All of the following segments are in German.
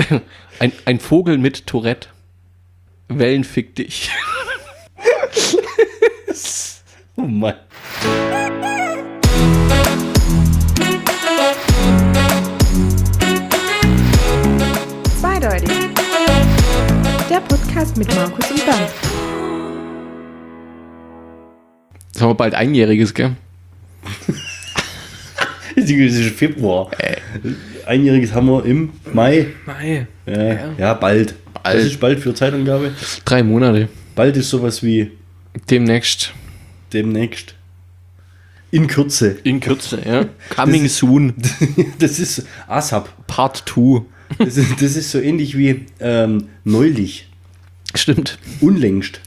Ein Vogel mit Tourette. Wellen fick dich. Oh Mann. Zweideutig. Der Podcast mit Markus und Bernd. Das haben wir bald Einjähriges, gell? Das ist Februar. Einjähriges haben wir im Mai. Mai. Ja, bald. Das ist bald für Zeitangabe. 3 Monate. Bald ist sowas wie Demnächst. In Kürze. In Kürze, ja. Coming soon. Das ist ASAP. Part 2. Das ist so ähnlich wie neulich. Stimmt. Unlängst.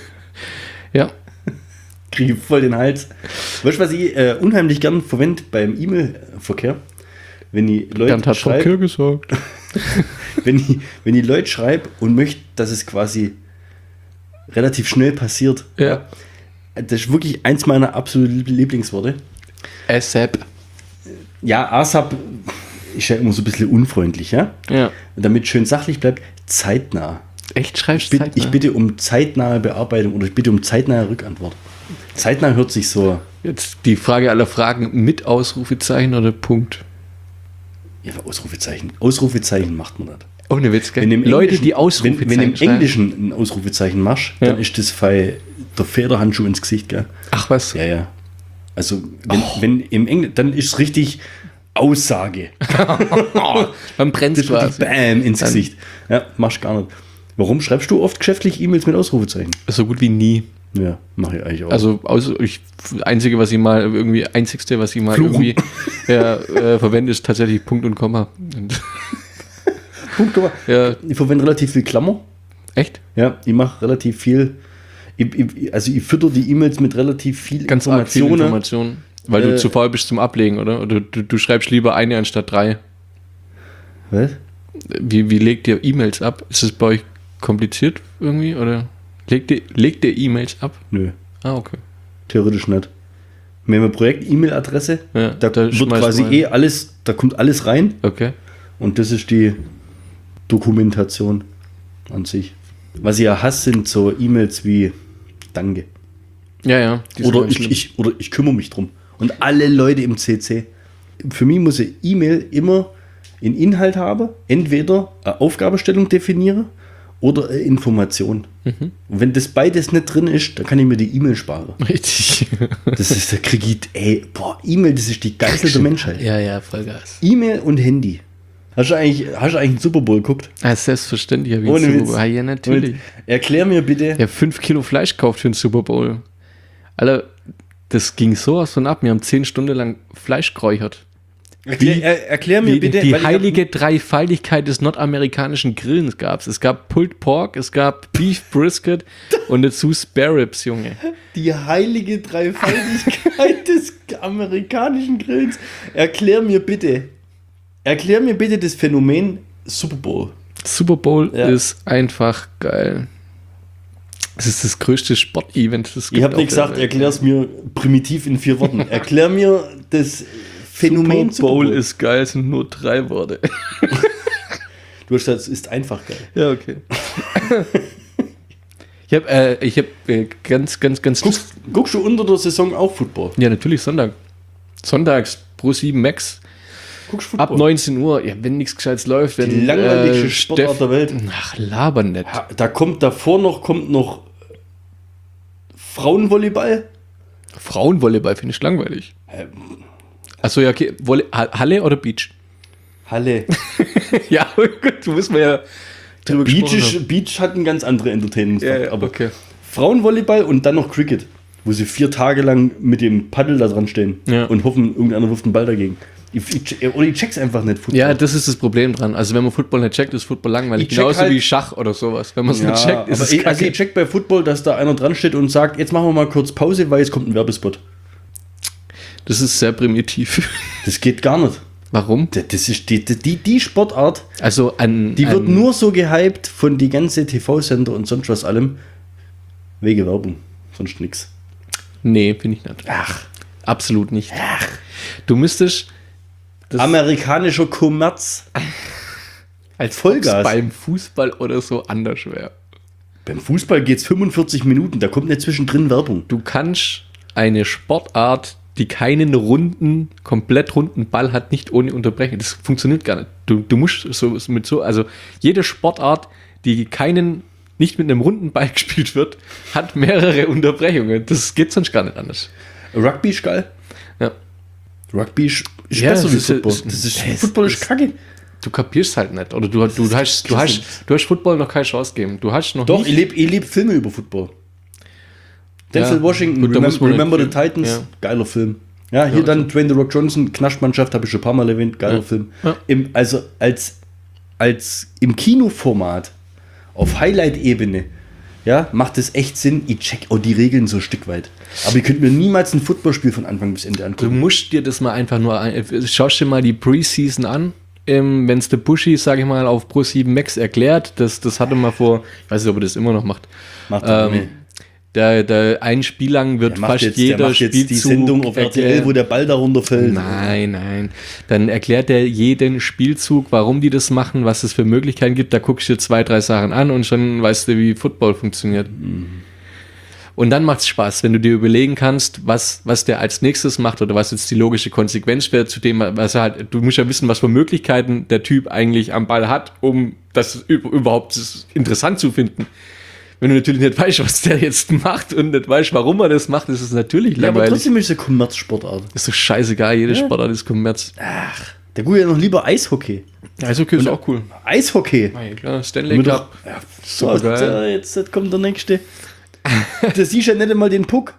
Ja. Kriege voll den Hals. Weißt du, was ich unheimlich gern verwende beim E-Mail-Verkehr? Wenn die Leute Bernd hat Verkehr gesagt. wenn die Leute schreiben und möchte, dass es quasi relativ schnell passiert. Ja. Das ist wirklich eins meiner absoluten Lieblingsworte. ASAP. Ja, ASAP ist ja immer so ein bisschen unfreundlich, ja? Ja. Damit schön sachlich bleibt, zeitnah. Echt, schreibst du zeitnah? Ich bitte um zeitnahe Bearbeitung oder ich bitte um zeitnahe Rückantwort. Zeitnah hört sich so... Jetzt die Frage aller Fragen mit Ausrufezeichen oder Punkt? Ja, Ausrufezeichen macht man nicht. Ohne Witz, gell? Wenn im Leute, Englischen, die Ausrufezeichen wenn im schreiben. Englischen ein Ausrufezeichen machst, Ja. dann ist das der Federhandschuh ins Gesicht, gell? Ach was? Ja. Also, wenn im Englischen, dann ist es richtig Aussage. Dann brennst Das du ist was. richtig Bam ins Gesicht. Ja, machst gar nicht. Warum schreibst du oft geschäftlich E-Mails mit Ausrufezeichen? So gut wie nie. Ja, mache ich eigentlich auch. Also einzigste, was ich mal irgendwie Fluchen. irgendwie verwende, ist tatsächlich Punkt und Komma. Und, Punkt, aber ja, ich verwende relativ viel Klammer. echt? Ja, ich mache relativ viel. Ich fütter die E-Mails mit relativ viel Ganz arg viel Informationen. Weil du zu faul bist zum Ablegen, oder? Oder du schreibst lieber eine anstatt 3. Was? Wie legt ihr E-Mails ab? Ist es bei euch kompliziert irgendwie? Oder legt ihr E-Mails ab? Nö, Ah, okay. theoretisch nicht. Wir haben eine Projekt-E-Mail-Adresse, Ja, da da wird schmeißt quasi man- alles, da kommt alles rein Okay. und das ist die Dokumentation an sich. Was ich ja hasse, sind so E-Mails wie Danke. Ja. die sind Oder ganz schlimm. ich kümmere mich drum. Und alle Leute im CC. Für mich muss eine E-Mail immer einen Inhalt haben, entweder eine Aufgabenstellung definiere oder eine Information. Und wenn das beides nicht drin ist, dann kann ich mir die E-Mail sparen. Richtig. Das ist der Krieg, E-Mail, das ist die Geißel der Menschheit. Ja, Vollgas. E-Mail und Handy. Hast du eigentlich einen Super Bowl geguckt? Ja, selbstverständlich. Hab ich Ohne einen Witz. Super Bowl. Ja, natürlich. Und erklär mir bitte. Ja, 5 Kilo Fleisch kauft für den Super Bowl. Alter, das ging sowas von ab. Wir haben 10 Stunden lang Fleisch geräuchert. Erklär mir bitte. Die weil ich heilige Dreifaltigkeit des nordamerikanischen Grillens gab es. Es gab Pulled Pork, es gab Beef Brisket und dazu Spare Ribs, Junge. die heilige Dreifaltigkeit des amerikanischen Grills. Erklär mir bitte das Phänomen Super Bowl. Super Bowl Ja. ist einfach geil. Es ist das größte Sportevent, das es gibt. Ich habe auf nicht der gesagt, Welt. erklär es mir primitiv in 4 Worten. Erklär mir das Phänomen Super Bowl ist geil, es sind nur 3 Worte. Du hast gesagt, es ist einfach geil. Ja, okay. ich hab ganz Guckst du unter der Saison auch Football? ja, natürlich Sonntag. Sonntags Pro 7 Max. Guckst Ab 19 Uhr, ja, wenn nichts Gescheites läuft, wenn Die langweiligste Sportart der Welt. Ach, laber nicht. Kommt noch Frauenvolleyball. Frauenvolleyball finde ich langweilig. Achso, ja, okay. Halle oder Beach? Halle. Ja, gut, du musst mir ja drüber gesprochen haben. Beach hat einen ganz anderen Entertainment. Ja, aber okay. Frauenvolleyball und dann noch Cricket, wo sie 4 Tage lang mit dem Paddel da dran stehen Ja. und hoffen, irgendeiner wirft einen Ball dagegen. Ich check's einfach nicht. Football. Ja, das ist das Problem dran. Also wenn man Football nicht checkt, ist Football langweilig. Ich check Genauso halt- wie Schach oder sowas. Wenn man es nicht checkt, ist aber es ich kacke. check bei Football, dass da einer dran steht und sagt, jetzt machen wir mal kurz Pause, weil es kommt ein Werbespot. Das ist sehr primitiv. Das geht gar nicht. Warum? Das ist die Sportart, Also die wird nur so gehypt von die ganze TV-Sender und sonst was allem wegen Werbung. Sonst nix. Nee, finde ich nicht. Ach. Absolut nicht. Du müsstest... Das Amerikanischer Kommerz. Als Vollgas. beim Fußball oder so anders wäre. Beim Fußball geht es 45 Minuten, da kommt nicht zwischendrin Werbung. Du kannst eine Sportart, die keinen komplett runden Ball hat, nicht ohne Unterbrechen. Das funktioniert gar nicht. Du musst also jede Sportart, die nicht mit einem runden Ball gespielt wird, hat mehrere Unterbrechungen. Das geht sonst gar nicht anders. Rugby ist geil. Ja. Rugby ist Ja, besser das wie ist- Football. das- Football ist kacke. Du kapierst halt nicht. Oder du hast Football noch keine Chance gegeben. Du hast noch Doch, ich nicht. lebe Filme über Football. Denzel Ja, Washington, gut, da muss man Remember the nicht- Titans, ja. geiler Film. Ja, hier Ja, dann also- Dwayne The Rock Johnson, Knastmannschaft, habe ich schon ein paar Mal erwähnt, geiler Ja. Film. Ja. Also als im Kinoformat, auf Highlight-Ebene, ja, macht es echt Sinn. Ich check auch die Regeln so ein Stück weit. Aber ihr könnt mir niemals ein Footballspiel von Anfang bis Ende Du angucken. musst dir das mal einfach nur schaust dir mal die Preseason an. Wenn es der Buschi, sage ich mal, auf Pro7 Max erklärt, das hatte mal vor, ich weiß nicht, ob er das immer noch macht. Macht er nicht mehr. Ein Spiel lang wird Der macht fast jetzt, jeder der macht jetzt die Spielzug Sendung auf RTL, erklärt. wo der Ball darunter fällt. Nein. Dann erklärt er jeden Spielzug, warum die das machen, was es für Möglichkeiten gibt. Da guckst du dir 2, 3 Sachen an und schon weißt du, wie Football funktioniert. Und dann macht es Spaß, wenn du dir überlegen kannst, was der als nächstes macht oder was jetzt die logische Konsequenz wäre zu dem, was er halt, du musst ja wissen, was für Möglichkeiten der Typ eigentlich am Ball hat, um das überhaupt interessant zu finden. Wenn du natürlich nicht weißt, was der jetzt macht und nicht weißt, warum er das macht, ist es natürlich Ja, aber langweilig. trotzdem ist es eine Kommerzsportart. Ist doch scheißegal, jede Ja. Sportart ist Kommerz. Der gut ja noch lieber Eishockey. Also okay, ist auch cool. Eishockey. Ja, klar, Stanley Cup. Ja, Super so, geil. jetzt kommt der nächste. Du siehst ja nicht einmal den Puck.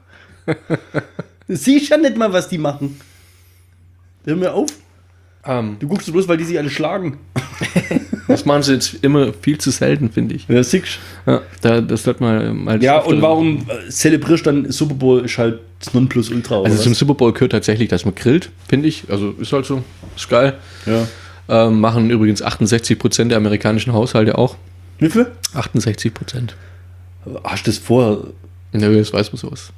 Du siehst ja nicht mal, was die machen. Hör mir auf. Du guckst bloß, weil die sich alle schlagen. Das machen sie jetzt immer viel zu selten, finde ich. Ja, siehst Ja, das sollte mal Ja, öfter- und warum zelebrierst du dann Super Bowl? Ist halt das Nonplusultra. Oder Also zum was? Super Bowl gehört tatsächlich, dass man grillt, finde ich. Also ist halt so, ist geil. Ja. Machen übrigens 68% der amerikanischen Haushalte auch. Wie viel? 68%. Hast du das vorher? Nö, das weiß man sowas.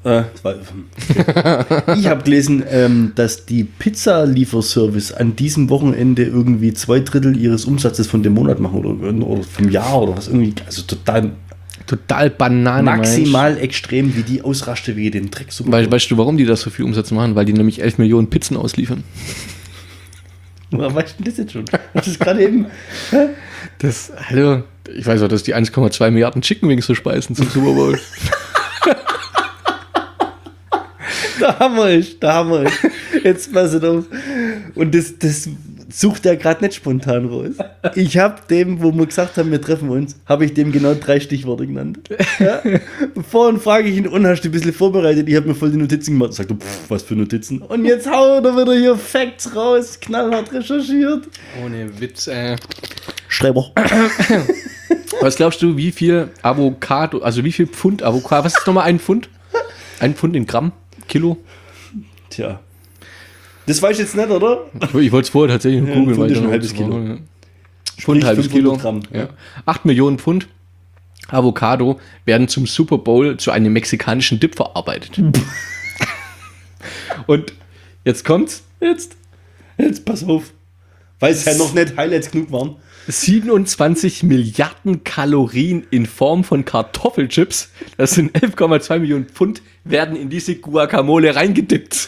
Ich habe gelesen, dass die Pizza-Lieferservice an diesem Wochenende irgendwie 2/3 ihres Umsatzes von dem Monat machen oder vom Jahr oder was irgendwie. Also Total Banane. maximal extrem, wie die ausraste wie den Dreck. Weißt du, warum die da so viel Umsatz machen? Weil die nämlich 11 Millionen Pizzen ausliefern. Woher weißt du das jetzt schon? Hast du das gerade eben? Hallo, ich weiß auch, dass die 1,2 Milliarden Chicken Wings so speisen zum Super Bowl. Da haben wir es. Jetzt pass auf. Und das sucht er gerade nicht spontan raus. Ich habe dem, wo wir gesagt haben, wir treffen uns, habe ich dem genau 3 Stichworte genannt. Ja? Vorhin frage ich ihn, und hast du ein bisschen vorbereitet? Ich habe mir voll die Notizen gemacht. Sagt er, was für Notizen? Und jetzt haut er wieder hier Facts raus, knallhart recherchiert. Ohne Witz, Schreiber. Was glaubst du, wie viel Avocado, also wie viel Pfund Avocado, was ist nochmal ein Pfund? Ein Pfund in Gramm? Kilo? Tja. Das weiß ich jetzt nicht, oder? Ich wollte es vorher tatsächlich Ja, googeln. Pfund ist ich ein noch halbes das Kilo. war, ja. Sprich Pfund, halbes 500 Kilo. Gramm. Ja. 8 Millionen Pfund Avocado werden zum Super Bowl zu einem mexikanischen Dip verarbeitet. Und jetzt kommt's. Jetzt pass auf. Weil es ja noch nicht Highlights genug waren. 27 Milliarden Kalorien in Form von Kartoffelchips, das sind 11,2 Millionen Pfund, werden in diese Guacamole reingedippt.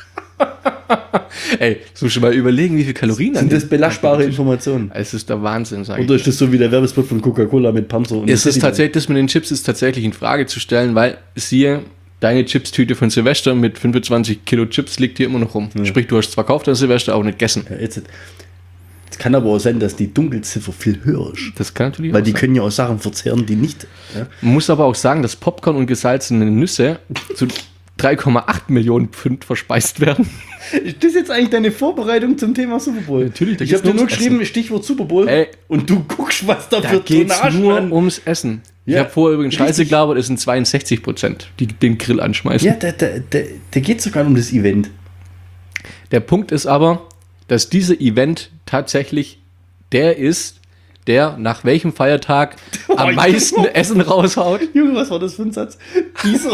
Ey, das musst du mal überlegen, wie viel Kalorien Sind das belastbare Informationen? Informationen? Es ist der Wahnsinn, sag ich. Oder ist das so wie der Werbespot von Coca-Cola mit Panzer? Und Es ist tatsächlich, das mit den Chips ist tatsächlich in Frage zu stellen, weil siehe, deine Chipstüte von Silvester mit 25 Kilo Chips liegt hier immer noch rum. Sprich, du hast zwar gekauft an Silvester, auch nicht gegessen. Ja, es kann aber auch sein, dass die Dunkelziffer viel höher ist. Das kann natürlich Weil auch die sein. können ja auch Sachen verzehren, die nicht. Ja? Man muss aber auch sagen, dass Popcorn und gesalzene Nüsse zu 3,8 Millionen Pfund verspeist werden. Ist das jetzt eigentlich deine Vorbereitung zum Thema Super Bowl? Natürlich, da Ich geht's habe dir nur nur ums geschrieben, Stichwort Super Bowl. Ey. Und du guckst, was da Da für geht's Tonnagen nur an. ums Essen. Ich Ja, habe vorher übrigens Scheiße richtig. gelabert, es sind 62%, die den Grill anschmeißen. Ja, da geht es sogar um das Event. Der Punkt ist aber, dass dieser Event tatsächlich der ist, der nach welchem Feiertag am Oh, meisten Junge. Essen raushaut. Junge, was war das für ein Satz? Dieser.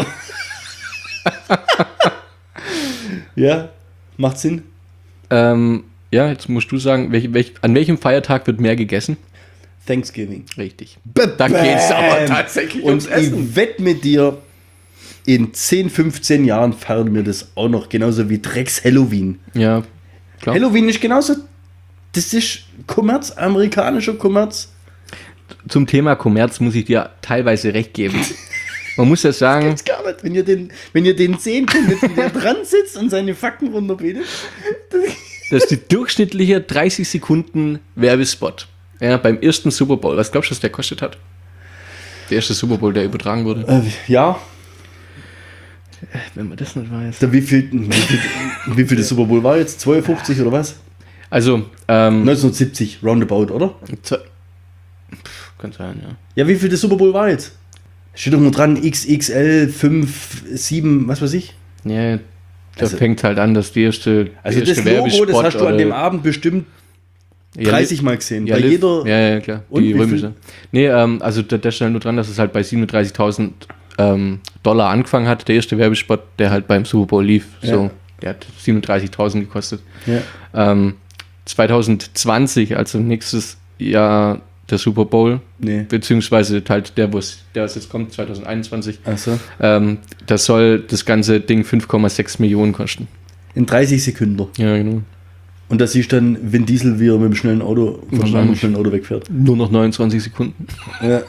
Ja, macht Sinn. Ja, jetzt musst du sagen, an welchem Feiertag wird mehr gegessen? Thanksgiving. Richtig. Da geht's aber tatsächlich ums Und Essen. ich wette mit dir, in 10, 15 Jahren feiern wir das auch noch, genauso wie Drecks-Halloween. Ja, klar. Halloween ist genauso, das ist Kommerz, amerikanischer Kommerz. Zum Thema Kommerz muss ich dir teilweise recht geben. Man muss ja sagen, Jetzt gar nicht, wenn ihr den sehen könnt, wie der dran sitzt und seine Fakten runterbetet. das ist die durchschnittliche 30 Sekunden Werbespot. Ja, beim ersten Super Bowl. Was glaubst du, was der kostet hat? Der erste Super Bowl, der übertragen wurde. Ja, Wenn man das nicht weiß. wie viel der Super Bowl war jetzt? 52 oder was? Also, 1970, roundabout, oder? kann sein, ja. Ja, wie viel der Super Bowl war jetzt? Steht doch nur dran, XXL, 5, 7, was weiß ich. Ja, da Also- fängt halt an, dass die erste Also erste das Logo, das Werbespot hast du an oder- dem Abend bestimmt Ja, 30 Mal gesehen. Ja, bei jeder. ja, klar. Und Die wie römische. Nee, also da stand nur dran, dass es halt bei 37.000 Dollar angefangen hat. Der erste Werbespot, der halt beim Super Bowl lief. Ja. So, der hat 37.000 gekostet. Ja. 2020, also nächstes Jahr der Super Bowl, Nee. beziehungsweise halt der, was jetzt kommt, 2021, Achso. das soll das ganze Ding 5,6 Millionen kosten. In 30 Sekunden. Ja, genau. Und da siehst du dann Vin Diesel, wie er mit dem schnellen Auto, von einem Wahrscheinlich. schnellen Auto wegfährt. Nur noch 29 Sekunden. Ja.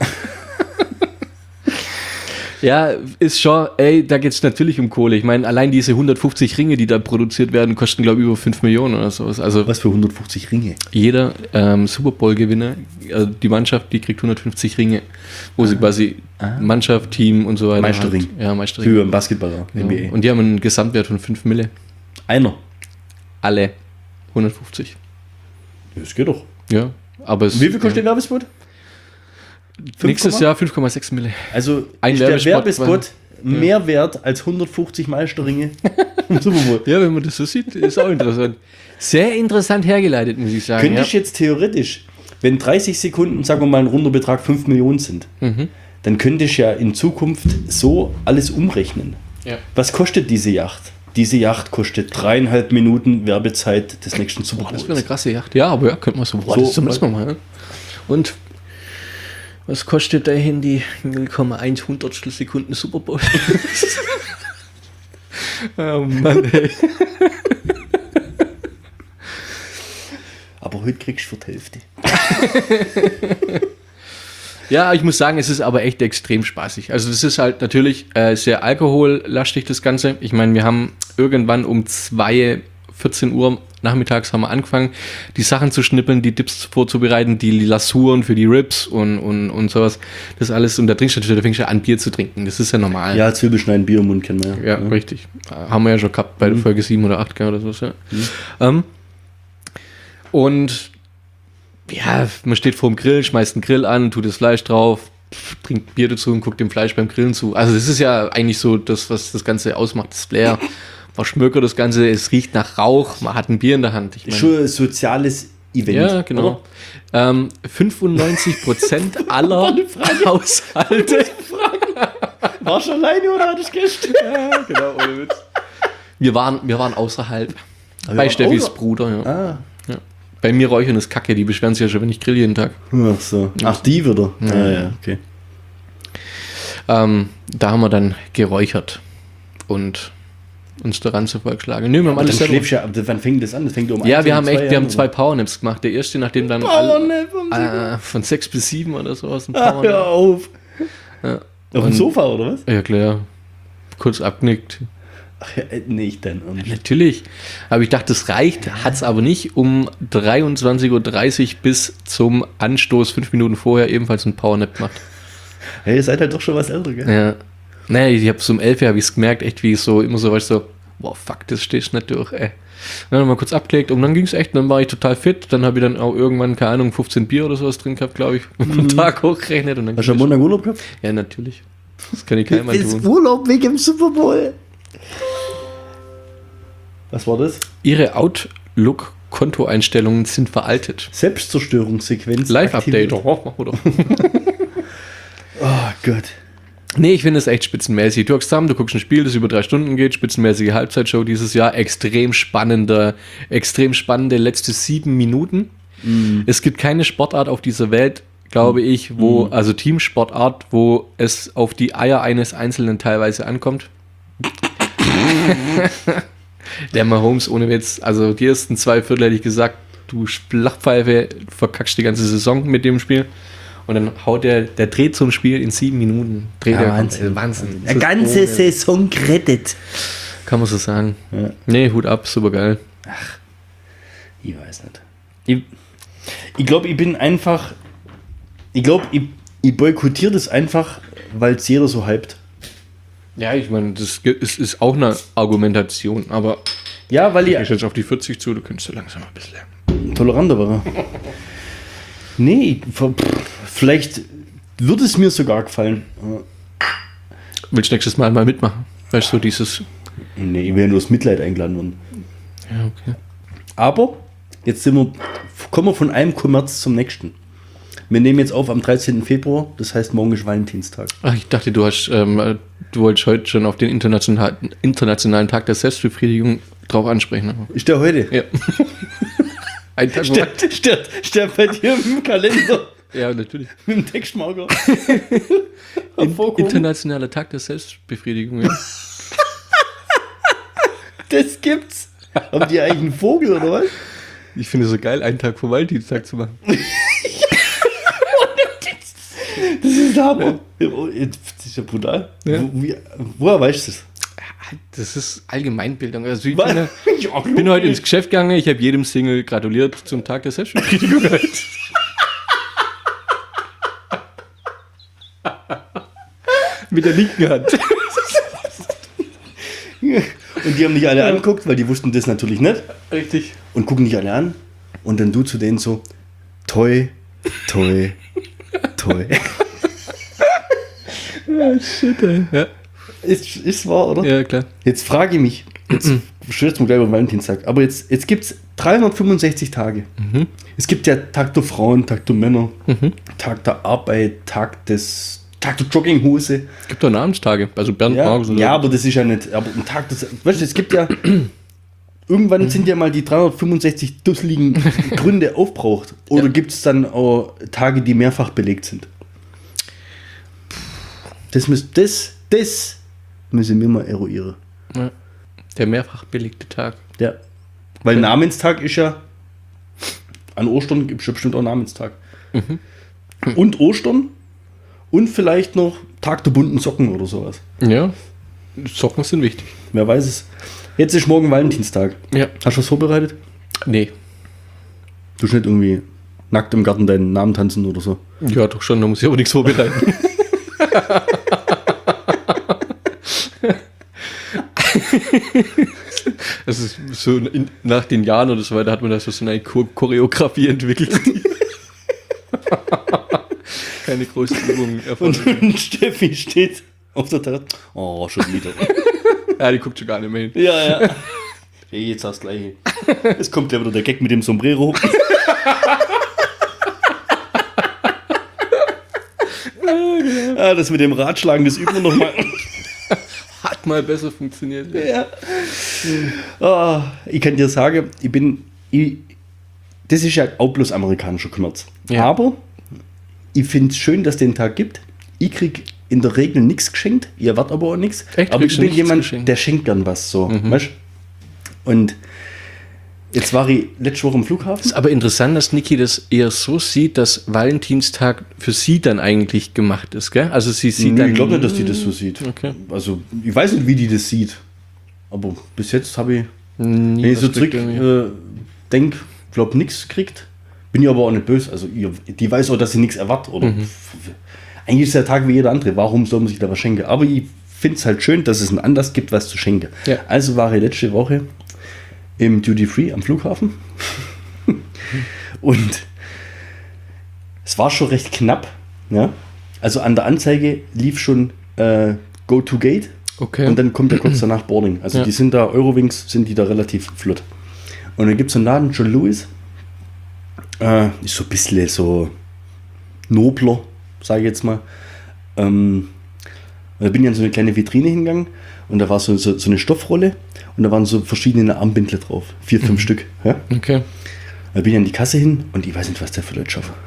Ja, ist schon, da geht es natürlich um Kohle. Ich meine, allein diese 150 Ringe, die da produziert werden, kosten, glaube ich, über 5 Millionen oder sowas. Also Was für 150 Ringe? jeder Super Bowl-Gewinner, also die Mannschaft, die kriegt 150 Ringe, wo sie quasi Mannschaft, Team und so weiter. Meisterring. Hat. Ja, Meisterring. Für einen Basketballer, Ja. NBA. Und die haben einen Gesamtwert von 5 Mille. Einer. Alle 150. Das geht doch. Ja, aber es Wie viel kostet der Werbespot? nächstes Jahr 5,6 Mille. Also Ein ist der Werbespot, Werbespot mehr wert als 150 Meisterringe im Super Bowl. Ja, wenn man das so sieht, ist auch interessant. Sehr interessant hergeleitet, muss ich sagen. Könnte ich jetzt theoretisch, wenn 30 Sekunden, sagen wir mal, ein runder Betrag 5 Millionen sind, dann könnte ich ja in Zukunft so alles umrechnen. Ja. Was kostet diese Yacht? Diese Yacht kostet 3,5 Minuten Werbezeit des nächsten Super Das wäre Bowls. eine krasse Yacht. Ja, aber ja, könnte man so. So, Das müssen wir mal. Und was kostet dein Handy? 0,1 Hundertstel Sekunden Super Bowl. Oh Mann, ey. Aber heute kriegst du für die Hälfte. Ja, ich muss sagen, es ist aber echt extrem spaßig. Also das ist halt natürlich sehr alkohollastig, das Ganze. Ich meine, wir haben irgendwann um 14 Uhr nachmittags haben wir angefangen, die Sachen zu schnippeln, die Dips vorzubereiten, die Lasuren für die Ribs und sowas. Das alles. Und da trinkst du natürlich, da fängst du an, Bier zu trinken. Das ist ja normal. Ja, Zwiebelschneiden, Bier im Mund kennen wir Ja, richtig. Haben wir ja schon gehabt bei der Folge 7 oder 8 oder so. Ja. Und ja, man steht vor dem Grill, schmeißt den Grill an, tut das Fleisch drauf, trinkt Bier dazu und guckt dem Fleisch beim Grillen zu. Also das ist ja eigentlich so das, was das Ganze ausmacht, das Flair. Man schmökert das Ganze, es riecht nach Rauch, man hat ein Bier in der Hand. Ich meine, Schon ein soziales Event. ja, genau. 95% aller Haushalte. Warst du alleine oder hattest du Gäste? Ja, genau, ohne Witz. Wir waren außerhalb. wir Bei waren Steffis außer- Bruder, ja. Ah. Ja. Bei mir räuchern ist Kacke, die beschweren sich ja schon, wenn ich grill jeden Tag. Ach so. Ach, die wieder? Ja, okay. Da haben wir dann geräuchert und uns daran zu vorgeschlagen. Nö, wir haben Aber alles dann selber. schläfst du ja, wann fängt das an? Das fängt um Ja, 1 wir oder haben 2 echt, wir an, haben oder? 2 Powernaps gemacht. Der erste, nachdem dann Powernap um von 6 bis 7 oder sowas ein Ach, hör Powernap. auf. Ja. Auf dem Und- Sofa, oder was? Ja, klar. Kurz abgenickt. Ach, ja, nicht dein Ernst. Natürlich. Aber ich dachte, das reicht, hat es aber nicht. Um 23.30 Uhr bis zum Anstoß 5 Minuten vorher ebenfalls ein Powernap gemacht. Hey, ihr seid halt doch schon was älter, gell? Ja. Nee, ich habe so um 11 Uhr habe ich es gemerkt, echt wie ich so immer so, weißt du, so, boah, fuck, das stehst nicht durch, ey. Dann haben wir kurz abgelegt und dann ging es echt, dann war ich total fit. Dann habe ich dann auch irgendwann, keine Ahnung, 15 Bier oder sowas drin gehabt, glaube ich, am Tag hochgerechnet. Und dann Hast du am ging Montag Urlaub gehabt? es. Ja, natürlich. Das kann ich keinem tun. Urlaub wegen dem Super Bowl. Was war das? Ihre Outlook-Kontoeinstellungen sind veraltet. Selbstzerstörungssequenz. Live-Update. aktiviert. Oder? Oh Gott. Nee, ich finde es echt spitzenmäßig. Du hockst zusammen, du guckst ein Spiel, das über 3 Stunden geht, spitzenmäßige Halbzeitshow dieses Jahr, extrem spannende letzte 7 Minuten. Es gibt keine Sportart auf dieser Welt, glaube ich, also Teamsportart, wo es auf die Eier eines Einzelnen teilweise ankommt. Der Mahomes, ohne Witz, also die ersten 2 Viertel hätte ich gesagt, du Flachpfeife, verkackst die ganze Saison mit dem Spiel. Und dann haut der dreht zum Spiel in 7 Minuten. Wahnsinn. Wahnsinn. Eine ganze Saison gerettet. Kann man so sagen. Ja. Nee, Hut ab, super geil. Ich weiß nicht. Ich glaube, ich boykottiere das einfach, weil es jeder so hypt. Ja, ich meine, das ist auch eine Argumentation, aber Ja, weil ich ich jetzt auf die 40 zu, du könntest so langsam ein bisschen. toleranter war. Nee, vielleicht würde es mir sogar gefallen. Willst du nächstes Mal mitmachen? Weißt du, dieses. Nee, ich wäre nur das Mitleid eingeladen worden. Ja, okay. Aber jetzt kommen wir von einem Kommerz zum nächsten. Wir nehmen jetzt auf am 13. Februar, das heißt morgen ist Valentinstag. Ach, ich dachte, du wolltest heute schon auf den internationalen Tag der Selbstbefriedigung drauf ansprechen. Ist der heute? Ja. Ein Tag Steht bei dir im Kalender Ja, natürlich. mit dem Textmarker. Internationaler Tag der Selbstbefriedigung. Ja. Das gibt's. Haben die eigentlich einen Vogel oder was? Ich finde es so geil, einen Tag vor Valentinstag zu machen. Das ist der Hammer. Das ist ja brutal. Ja. Woher weißt du das? Das ist Allgemeinbildung. Also ich Was? bin heute ins Geschäft gegangen, ich habe jedem Single gratuliert zum Tag der Selbstbefriedigung. Mit der linken Hand. Und die haben dich alle angeguckt, weil die wussten das natürlich nicht. Richtig. Und gucken dich alle an. Und dann du zu denen so, toi, toi, toi. Ja, shit, ey. Ja, Ist wahr, oder? ja klar. Jetzt frage ich mich, jetzt stürzt mir gleich über Valentinstag, aber jetzt gibt es 365 Tage. Es gibt ja Tag der Frauen, Tag der Männer, Tag der Arbeit, Tag der Jogginghose. Es gibt doch Namenstage. Also Bernd Marx und so. Ja, aber das ist ja nicht, aber ein Tag des, weißt du, es gibt ja, irgendwann sind ja mal die 365 dusseligen Gründe aufbraucht. Oder gibt es dann auch Tage, die mehrfach belegt sind? Das müssen wir mal eruieren. Ja. Der mehrfach belegte Tag. Ja. Weil Namenstag ist ja, an Ostern gibt es ja bestimmt auch Namenstag. Und Ostern und vielleicht noch Tag der bunten Socken oder sowas. Ja, Socken sind wichtig. Wer weiß es. Jetzt ist morgen Valentinstag. Ja. Hast du was vorbereitet? Nee. Du hast nicht irgendwie nackt im Garten deinen Namen tanzen oder so? Ja, doch schon, da muss ich aber nichts vorbereiten. Das ist so nach den Jahren oder so weiter hat man da so eine Choreografie entwickelt. Keine große Übung erfolgt. Und Steffi steht auf der Terrasse. Oh, schon wieder. Ja, die guckt schon gar nicht mehr hin. Ja. Hey, jetzt hast du gleich. Es kommt ja wieder der Gag mit dem Sombrero. Das mit dem Ratschlagen, das üben wir nochmal. Hat mal besser funktioniert. Ja. Ich kann dir sagen, das ist ja auch bloß amerikanischer Kommerz. Ja. Aber ich finde es schön, dass es den Tag gibt. Ich kriege in der Regel nichts geschenkt, ihr erwartet aber auch nichts. Echt? Aber ich Kriegst du bin nichts jemand, geschenkt? der schenkt gern was. So, weißt? Und jetzt war ich letzte Woche am Flughafen. Ist aber interessant, dass Niki das eher so sieht, dass Valentinstag für sie dann eigentlich gemacht ist, gell? Also sie sieht Nee, dann... ich glaube nicht, dass die das so sieht. Okay. Also, ich weiß nicht, wie die das sieht. Aber bis jetzt habe ich, Nie wenn ich so Respekt zurück irgendwie. denke, glaube nichts gekriegt. Bin ich aber auch nicht böse. Also, die weiß auch, dass sie nichts erwartet. Oder eigentlich ist der Tag wie jeder andere. Warum soll man sich da was schenken? Aber ich finde es halt schön, dass es einen Anlass gibt, was zu schenken. Ja. Also war ich letzte Woche im Duty Free am Flughafen. Und es war schon recht knapp. Ja? Also an der Anzeige lief schon Go to Gate. Okay. Und dann kommt ja kurz danach Boarding. Also Ja. die sind da, Eurowings sind die da relativ flott. Und dann gibt es einen Laden, John Lewis. Ist so ein bisschen so nobler, sage ich jetzt mal. Und da bin ich an so eine kleine Vitrine hingegangen und da war so eine Stoffrolle und da waren so verschiedene Armbindler drauf. 4, 5 Stück. Ja? Okay. Da bin ich an die Kasse hin und ich weiß nicht, was der für Leute schaffen.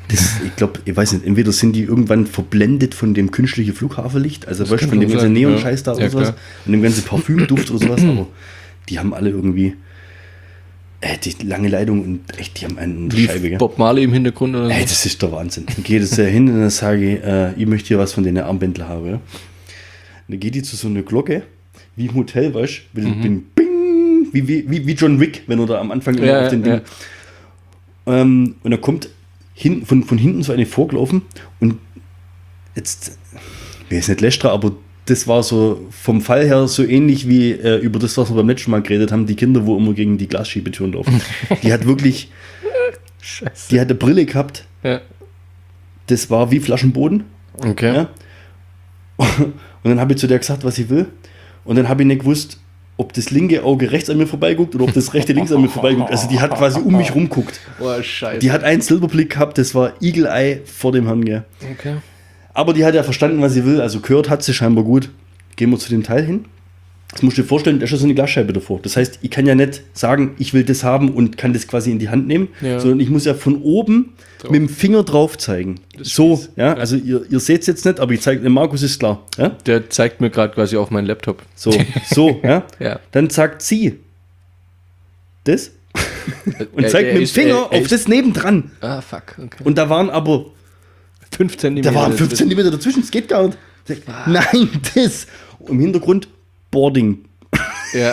Ich glaube, ich weiß nicht, entweder sind die irgendwann verblendet von dem künstlichen Flughafenlicht, also weißt, kann von dem schon ganzen sein, Neon-Scheiß da ja. oder Ja, sowas, klar. und dem ganzen Parfümduft oder sowas, aber die haben alle irgendwie die lange Leitung und echt, die haben einen Scheibe, Lief gell? Bob Marley im Hintergrund oder so? Ey, das ist der Wahnsinn. Dann geht es hin und dann sage ich, ich möchte hier was von den Armbändler haben. Ja? Und dann geht die zu so einer Glocke, wie im Hotel, weißt du, bing, wie John Wick, wenn er da am Anfang immer auf den Ding. Und dann kommt von hinten so eine vorgelaufen und jetzt, ich weiß nicht lästra, aber das war so vom Fall her so ähnlich wie über das, was wir beim letzten Mal geredet haben, die Kinder, wo immer gegen die Glasschiebetüren laufen. Die hat wirklich, Scheiße. die hat eine Brille gehabt, Ja. das war wie Flaschenboden. Okay. Ja? Und dann habe ich zu der gesagt, was ich will. Und dann habe ich nicht gewusst, ob das linke Auge rechts an mir vorbeiguckt oder ob das rechte links an mir vorbeiguckt. Also die hat quasi um mich rumguckt. Oh, scheiße. Die hat einen Silberblick gehabt, das war Eagle Eye vor dem Herrn. Gell. Okay. Aber die hat ja verstanden, was sie will. Also gehört hat sie scheinbar gut. Gehen wir zu dem Teil hin. Das musst du dir vorstellen, da ist ja so eine Glasscheibe davor. Das heißt, ich kann ja nicht sagen, ich will das haben und kann das quasi in die Hand nehmen, Ja. sondern ich muss ja von oben Drauf. mit dem Finger drauf zeigen. Das So, ist- ja, also ihr seht es jetzt nicht, aber ich zeige, Markus ist klar. Ja? Der zeigt mir gerade quasi auf meinen Laptop. So, ja. Ja. Dann sagt sie das und Er- zeigt er mit dem ist- Finger er auf ist- das nebendran. Ah, fuck. Okay. Und da waren aber 5 Zentimeter. Da waren 5 dazwischen. Zentimeter dazwischen, das geht gar nicht. Nein, das. Und im Hintergrund Boarding. Ja.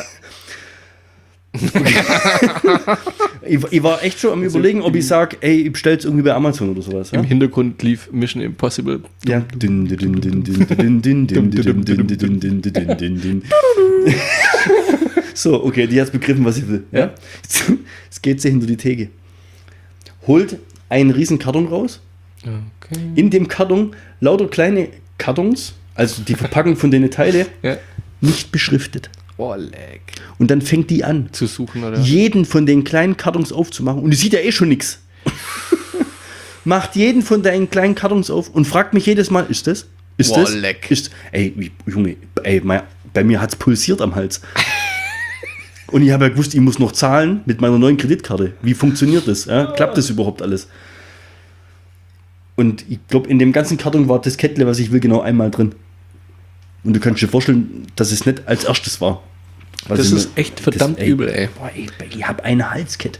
Ich war echt schon am Überlegen, ob ich sage, ey, ich bestell's irgendwie bei Amazon oder sowas. Ja? Im Hintergrund lief Mission Impossible. Ja. So, okay, die hat begriffen, was ich will. Ja? Jetzt geht sie hinter die Theke. Holt einen riesen Karton raus. Okay. In dem Karton lauter kleine Kartons, also die Verpackung von den Teile, Ja. nicht beschriftet. Oh, leck. Und dann fängt die an, Zu suchen, oder? jeden von den kleinen Kartons aufzumachen. Und die sieht ja eh schon nichts. Macht jeden von deinen kleinen Kartons auf und fragt mich jedes Mal, ist das? Ist Boah, das? leck. Ist, ey, Junge, ey, bei mir hat es pulsiert am Hals. Und ich habe ja gewusst, ich muss noch zahlen mit meiner neuen Kreditkarte. Wie funktioniert das? Ja? Klappt das überhaupt alles? Und ich glaube, in dem ganzen Karton war das Kettle, was ich will, genau einmal drin. Und du kannst dir vorstellen, dass es nicht als erstes war. Was Das ich ist echt verdammt übel, ey. Boah, ey, ich habe eine Halskette.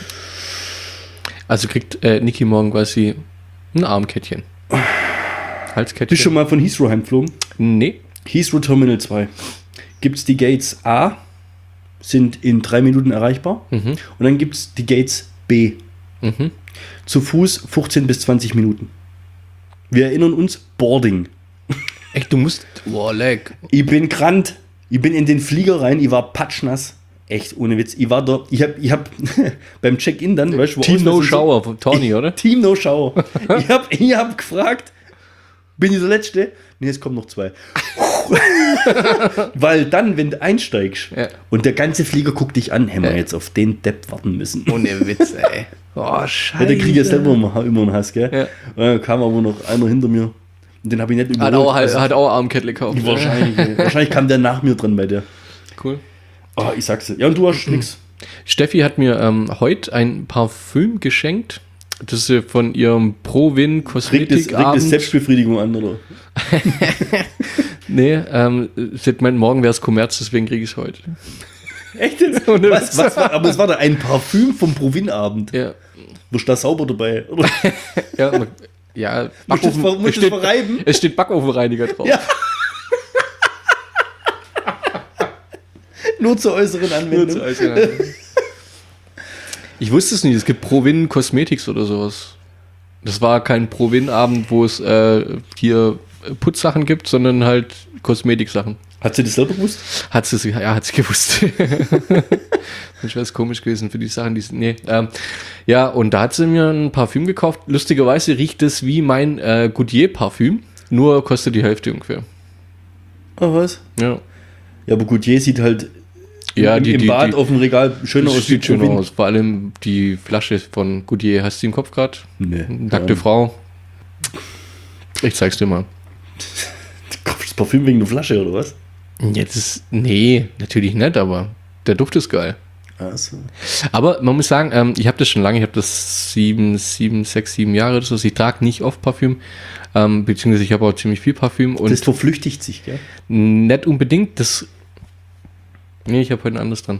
Also kriegt Niki morgen quasi ein Armkettchen. Halskettchen. Bist du schon mal von Heathrow heimgeflogen? Nee. Heathrow Terminal 2. Gibt es die Gates A, sind in 3 Minuten erreichbar. Und dann gibt es die Gates B. Mhm. Zu Fuß 15 bis 20 Minuten. Wir erinnern uns, Boarding. Echt, du musst. Boah, leck. Ich bin gerannt. Ich bin in den Flieger rein. Ich war patschnass. Echt, ohne Witz. Ich war da. Ich hab beim Check-in dann, weißt du, wo Team Ausweis No und so- Shower von Tony, oder? Team No Shower. Ich hab gefragt, bin ich der Letzte? Nee, es kommen noch 2. Weil dann, wenn du einsteigst Ja. und der ganze Flieger guckt dich an, hätten wir jetzt auf den Depp warten müssen. Ohne Witz, ey. Oh, scheiße. Ja, der kriegt jetzt selber immer einen Hass, gell? Ja. Und dann kam aber noch einer hinter mir. Und den habe ich nicht Hat überholt. auch, hat auch Armkettle gekauft. Wahrscheinlich kam der nach mir dran bei dir. Cool. Oh, ich sag's dir. Ja, und du hast nix. Steffi hat mir heute ein Parfüm geschenkt. Das ist von ihrem Pro-Win Regt es Kosmetikabend. Selbstbefriedigung an, oder? Nee, sie hat gemeint, morgen wäre es Kommerz, deswegen kriege ich es heute. Echt jetzt? Ohne Was war, aber es war da ein Parfüm vom Provin-Abend. Ja. Wirst du da sauber dabei? Oder? Ja, Musst du das verreiben? Es steht Backofenreiniger drauf. Ja. Nur zur äußeren Anwendung. Ich wusste es nicht, es gibt Pro-Win Cosmetics oder sowas. Das war kein Pro-Win-Abend, wo es hier Putzsachen gibt, sondern halt Kosmetiksachen. Hat sie das selber gewusst? Hat sie gewusst. Manchmal ist es komisch gewesen für die Sachen, die nee. Ja, und da hat sie mir ein Parfüm gekauft. Lustigerweise riecht es wie mein Goodyear-Parfüm, nur kostet die Hälfte ungefähr. Oh, was? Ja. Ja, aber Goodyear sieht halt Ja, im Bad auf dem Regal schöner das aus. sieht wie schön Provin. aus. Vor allem die Flasche von Goodyear. Hast du die im Kopf gerade? Nee. Nackte Frau. Ich zeig's dir mal. Du kaufst das Parfüm wegen der Flasche, oder was? Jetzt ist. Nee, natürlich nicht, aber der Duft ist geil. Also. Aber man muss sagen, ich habe das schon lange, ich habe das 6, 7 Jahre oder so. Ich trage nicht oft Parfüm, beziehungsweise ich habe auch ziemlich viel Parfüm. Und das verflüchtigt sich, gell? nicht unbedingt, nee, ich habe heute ein anderes dran.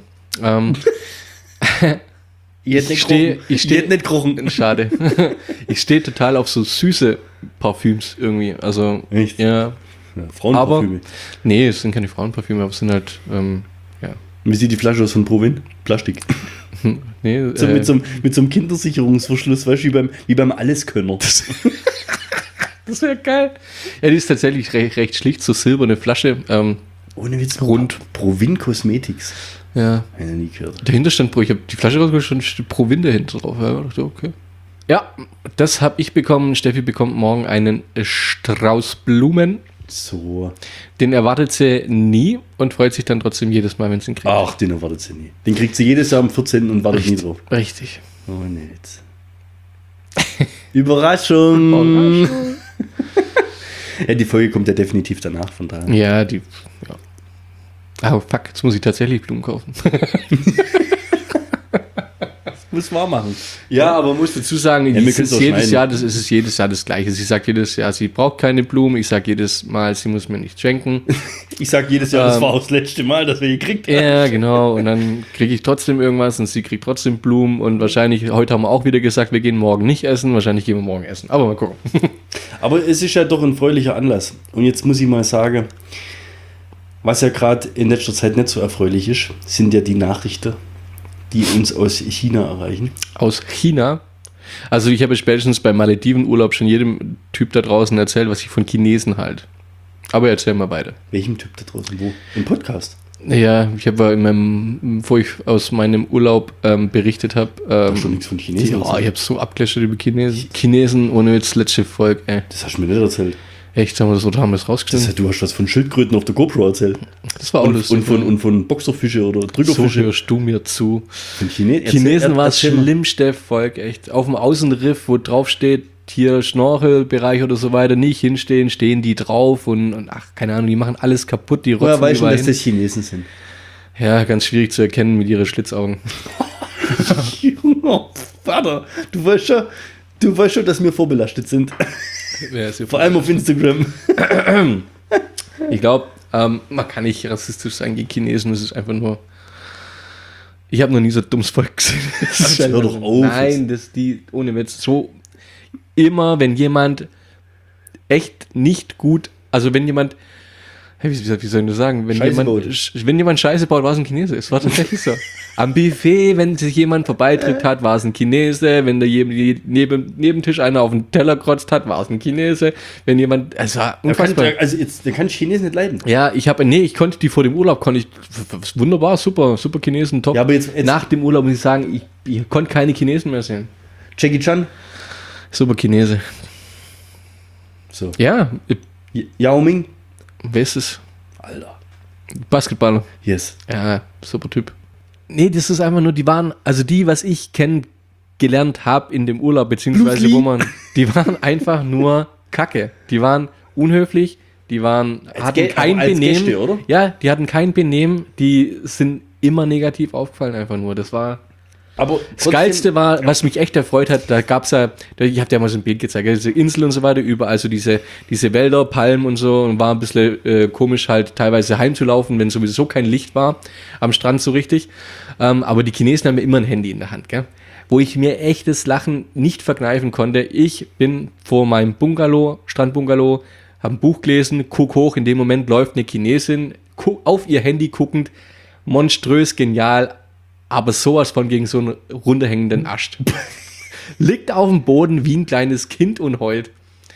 Ich hätte nicht gerochen. Schade. Ich stehe total auf so süße Parfüms irgendwie. Also, Echt? ja. Frauenparfüme. Nee, es sind keine Frauenparfüme, aber es sind halt, ja. Wie sieht die Flasche aus von Provin? Plastik. Nee, So mit so einem Kindersicherungsverschluss, weißt du, wie beim Alleskönner. Das wäre geil. Ja, die ist tatsächlich recht schlicht, so silberne Flasche. Ohne Witz. Rund. Provin Cosmetics. Ja. Hab ich noch nie gehört. Dahinter stand, ich habe die Flasche rausgeholt, schon Provin dahinter drauf. Ja, dachte, okay. Ja, das habe ich bekommen. Steffi bekommt morgen einen Strauß Blumen. So. Den erwartet sie nie und freut sich dann trotzdem jedes Mal, wenn sie ihn kriegt. Ach, den erwartet sie nie. Den kriegt sie jedes Jahr am 14. und wartet nie drauf. Richtig. Ohne Witz. Überraschung. Ja, die Folge kommt ja definitiv danach, von daher. Ja, ja. Oh, fuck, jetzt muss ich tatsächlich Blumen kaufen. Muss wahr machen. Ja, aber muss dazu sagen, wir es können's ist auch jedes schneiden. Jahr das Gleiche. Sie sagt jedes Jahr, sie braucht keine Blumen. Ich sage jedes Mal, sie muss mir nicht schenken. Ich sag jedes Jahr, das war auch das letzte Mal, dass wir gekriegt haben. Ja, genau. Und dann kriege ich trotzdem irgendwas und sie kriegt trotzdem Blumen. Und wahrscheinlich, heute haben wir auch wieder gesagt, wir gehen morgen nicht essen. Wahrscheinlich gehen wir morgen essen. Aber mal gucken. Aber es ist ja doch ein fröhlicher Anlass. Und jetzt muss ich mal sagen, was ja gerade in letzter Zeit nicht so erfreulich ist, sind ja die Nachrichten, die uns aus China erreichen. Aus China? Also ich habe spätestens beim Maledivenurlaub schon jedem Typ da draußen erzählt, was ich von Chinesen halte. Aber erzählen wir beide. Welchem Typ da draußen? Wo? Im Podcast? Ja, ich habe bevor ich aus meinem Urlaub berichtet habe, schon nichts von Chinesen. ich habe so abgelästert über Chinesen. Chinesen ohne jetzt letzte Folge. Das hast du mir nicht erzählt. Echt, haben wir das rausgeschnitten? Du hast was von Schildkröten auf der GoPro erzählt. Das war auch lustig. Und von Boxerfische oder So Drückerfische. hörst du mir zu. Von Chinesen Chinesen war das schlimmste Volk, echt. Auf dem Außenriff, wo drauf steht, hier Schnorchelbereich oder so weiter, nicht hinstehen, stehen die drauf und ach, keine Ahnung, die machen alles kaputt, die rotzen Woher weißt du, überall dass hin. das Chinesen sind? Ja, ganz schwierig zu erkennen mit ihren Schlitzaugen. Junge, Vater, du weißt schon, dass wir vorbelastet sind. Ja, ist ja Vor allem auf Instagram. Ich glaube, man kann nicht rassistisch sein gegen Chinesen, es ist einfach nur. Ich habe noch nie so ein dummes Volk gesehen. Hör doch auf. Nein, ohne Witz, so immer, wenn jemand echt nicht gut, also wenn jemand, wie soll ich das sagen, wenn jemand Scheiße baut, war es ein Chinese. Es war tatsächlich so. Am Buffet, wenn sich jemand vorbeidrückt hat, war es ein Chinese. Wenn da neben Tisch einer auf den Teller krotzt hat, war es ein Chinese. Wenn jemand, es war unfassbar. Der kann Chinesen nicht leiden. Ja, ich konnte die vor dem Urlaub, wunderbar, super Chinesen, top. Ja, aber jetzt nach dem Urlaub muss ich sagen, ich konnte keine Chinesen mehr sehen. Jackie Chan? Super Chinese. So. Ja, Yao Ming? wer ist es? Alter. Basketballer. Yes. Ja, super Typ. Nee, das ist einfach nur, was ich kennengelernt habe in dem Urlaub, beziehungsweise die waren einfach nur Kacke. Die waren unhöflich, hatten kein Benehmen. Gäste, oder? Ja, die hatten kein Benehmen, die sind immer negativ aufgefallen einfach nur. Das war... Aber das Geilste war, was mich echt erfreut hat, da gab es ich habe dir mal so ein Bild gezeigt, diese Inseln und so weiter, überall so diese Wälder, Palmen und so, und war ein bisschen komisch halt teilweise heimzulaufen, wenn sowieso kein Licht war am Strand so richtig. Aber die Chinesen haben ja immer ein Handy in der Hand, gell? Wo ich mir echtes Lachen nicht verkneifen konnte. Ich bin vor meinem Strandbungalow, habe ein Buch gelesen, guck hoch, in dem Moment läuft eine Chinesin, auf ihr Handy guckend, monströs genial, aber sowas von gegen so einen runterhängenden Ast. Liegt auf dem Boden wie ein kleines Kind und heult.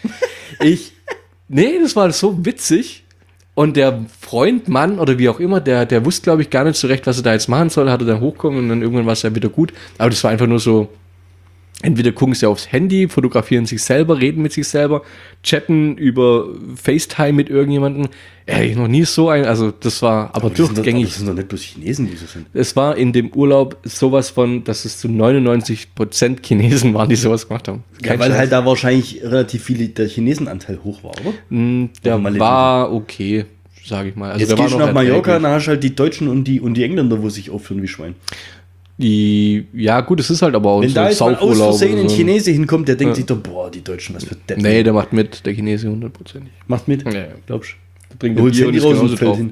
Das war so witzig. Und der Freund, Mann oder wie auch immer, der wusste, glaube ich, gar nicht so recht, was er da jetzt machen soll, hatte dann hochkommen und dann irgendwann war es ja wieder gut. Aber das war einfach nur so, entweder gucken sie aufs Handy, fotografieren sich selber, reden mit sich selber, chatten über FaceTime mit irgendjemandem. Ich noch nie so also das war aber durchgängig. Das sind doch nicht bloß Chinesen, die so sind. Es war in dem Urlaub sowas von, dass es zu 99% Chinesen waren, die sowas gemacht haben. Ja, weil halt da wahrscheinlich relativ viel der Chinesenanteil hoch war, oder? Der war okay, sage ich mal. Also jetzt der gehst war du noch nach Mallorca, erträglich. dann hast du halt die Deutschen und die Engländer, wo sich aufführen wie Schwein. Ja, gut, es ist halt aber auch Wenn so da ein jetzt mal aus Saufurlaub Versehen oder ein so. Chinese hinkommt, der denkt sich doch, boah, die Deutschen, was für Deppen. Nee, der macht mit, der Chinese 100%. Macht mit. Ja, Glaubst der bringt du? ein Holt Bier und Handy ist raus und genauso fällt drauf. hin.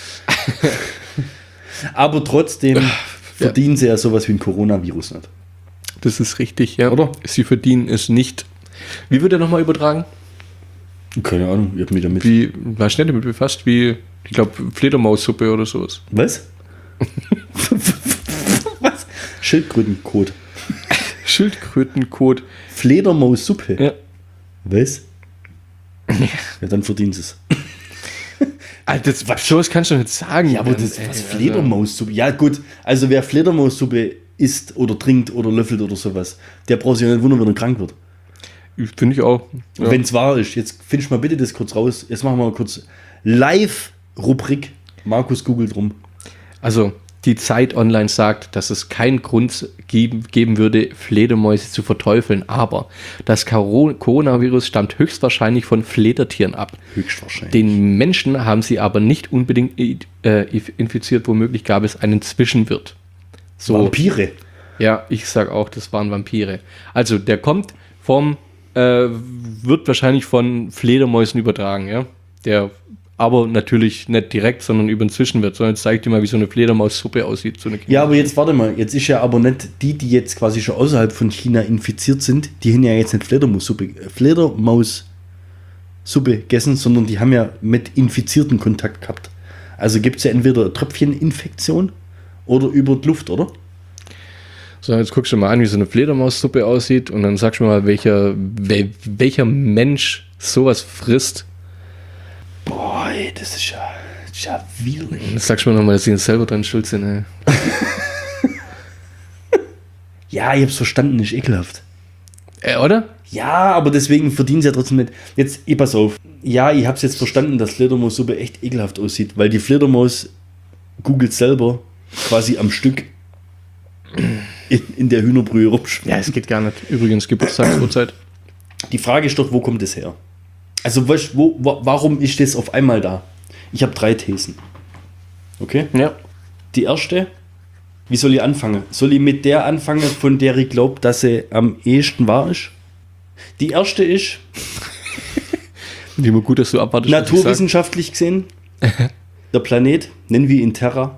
Aber trotzdem verdienen sie ja sowas wie ein Coronavirus nicht. Das ist richtig, ja. Oder? Sie verdienen es nicht. Wie wird er nochmal übertragen? Keine Ahnung, ich hab mich damit... Wie, war schnell damit befasst, wie, ich glaube, Fledermaussuppe oder sowas. Was? Was? Schildkrötenkot. Schildkrötenkot. Fledermaussuppe. Ja. Was? Ja, dann verdienen sie es. Alter, sowas kannst du nicht sagen. Ja, aber das was Fledermaussuppe. Ja, gut. Also wer Fledermaussuppe isst oder trinkt oder löffelt oder sowas, der braucht sich ja nicht wundern, wenn er krank wird. Finde ich auch. Ja. Wenn es wahr ist. Jetzt findest du mal bitte das kurz raus. Jetzt machen wir mal kurz Live-Rubrik. Markus googelt rum. Also, die Zeit Online sagt, dass es keinen Grund geben würde, Fledermäuse zu verteufeln. Aber das Coronavirus stammt höchstwahrscheinlich von Fledertieren ab. Höchstwahrscheinlich. Den Menschen haben sie aber nicht unbedingt infiziert. Womöglich gab es einen Zwischenwirt. So, Vampire. ja, ich sag auch, das waren Vampire. Also, der kommt wird wahrscheinlich von Fledermäusen übertragen, ja. Der aber natürlich nicht direkt, sondern über den Zwischenwirt. Sondern jetzt zeig dir mal, wie so eine Fledermaussuppe aussieht. So eine Ja, aber jetzt warte mal. Jetzt ist ja aber nicht die jetzt quasi schon außerhalb von China infiziert sind, die haben ja jetzt nicht Fledermaussuppe gegessen, sondern die haben ja mit Infizierten Kontakt gehabt. Also gibt es ja entweder Tröpfcheninfektion oder über die Luft, oder? So, jetzt guckst du mal an, wie so eine Fledermaussuppe aussieht und dann sagst du mal, welcher Mensch sowas frisst. Boah, ey, das ist ja widerlich. Das sagst du mir nochmal, dass sie selber dran schuld sind. Ey. Ja, ich hab's verstanden, ist ekelhaft. Oder? Ja, aber deswegen verdienen sie ja trotzdem nicht. Jetzt, pass auf. Ja, ich hab's jetzt verstanden, dass Fledermaussuppe echt ekelhaft aussieht, weil die Fledermaus googelt selber quasi am Stück in der Hühnerbrühe rumschwimmt. Ja, es geht gar nicht. Übrigens, Geburtstagsurzeit. Die Frage ist doch, wo kommt es her? Also, warum ist das auf einmal da? Ich habe 3 Thesen. Okay? Ja. Die erste, wie soll ich anfangen? Soll ich mit der anfangen, von der ich glaube, dass sie am ehesten wahr ist? Die erste ist, Immer gut, dass du abwartest. was ich sag. naturwissenschaftlich gesehen, der Planet, nennen wir ihn Terra,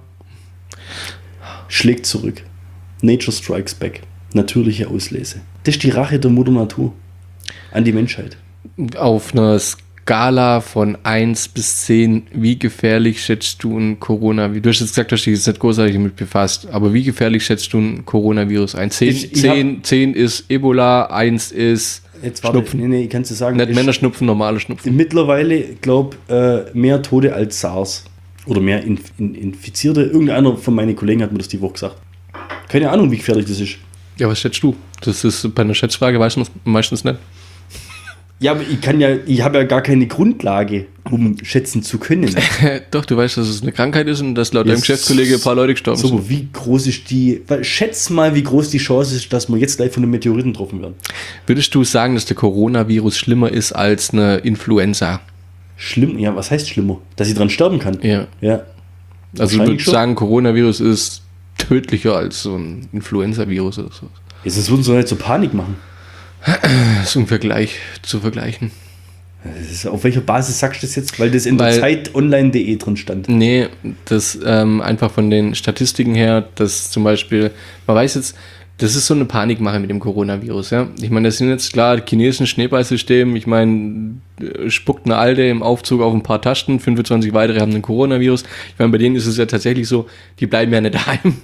schlägt zurück. Nature strikes back. Natürliche Auslese. Das ist die Rache der Mutter Natur an die Menschheit. Auf einer Skala von 1 bis 10, wie gefährlich schätzt du ein Coronavirus? Du hast jetzt gesagt, du hast dich jetzt nicht großartig damit befasst, aber wie gefährlich schätzt du ein Coronavirus ein? 10 ist Ebola, 1 ist Jetzt warte, Schnupfen. nee, ich kann es dir sagen. Nicht ist Männerschnupfen, normale Schnupfen. mittlerweile, glaube mehr Tote als SARS. Oder mehr Infizierte. Irgendeiner von meinen Kollegen hat mir das die Woche gesagt. Keine Ahnung, wie gefährlich das ist. Ja, was schätzt du? Das ist bei einer Schätzfrage meistens nicht. Ja, aber ich habe ja gar keine Grundlage, um schätzen zu können. Doch, du weißt, dass es eine Krankheit ist und dass laut deinem Yes. Geschäftskollege ein paar Leute gestorben sind. So, wie groß ist schätz mal, wie groß die Chance ist, dass wir jetzt gleich von einem Meteoriten getroffen werden. Würdest du sagen, dass der Coronavirus schlimmer ist als eine Influenza? Schlimm, ja, was heißt schlimmer? Dass ich dran sterben kann. Ja. Ja. Also ich Wahrscheinlich würde schon. sagen, Coronavirus ist tödlicher als so ein Influenza-Virus oder so. Jetzt das würden sie doch nicht so Panik machen. Das ist zu vergleichen. Das ist, auf welcher Basis sagst du das jetzt? Weil das in der Weil- Zeitonline.de drin stand. Nee, das einfach von den Statistiken her, dass zum Beispiel, man weiß jetzt, das ist so eine Panikmache mit dem Coronavirus, ja. Ich meine, das sind jetzt klar chinesischen Schneeballsystem, ich meine, spuckt eine Alte im Aufzug auf ein paar Tasten, 25 weitere haben den Coronavirus. Ich meine, bei denen ist es ja tatsächlich so, die bleiben ja nicht daheim.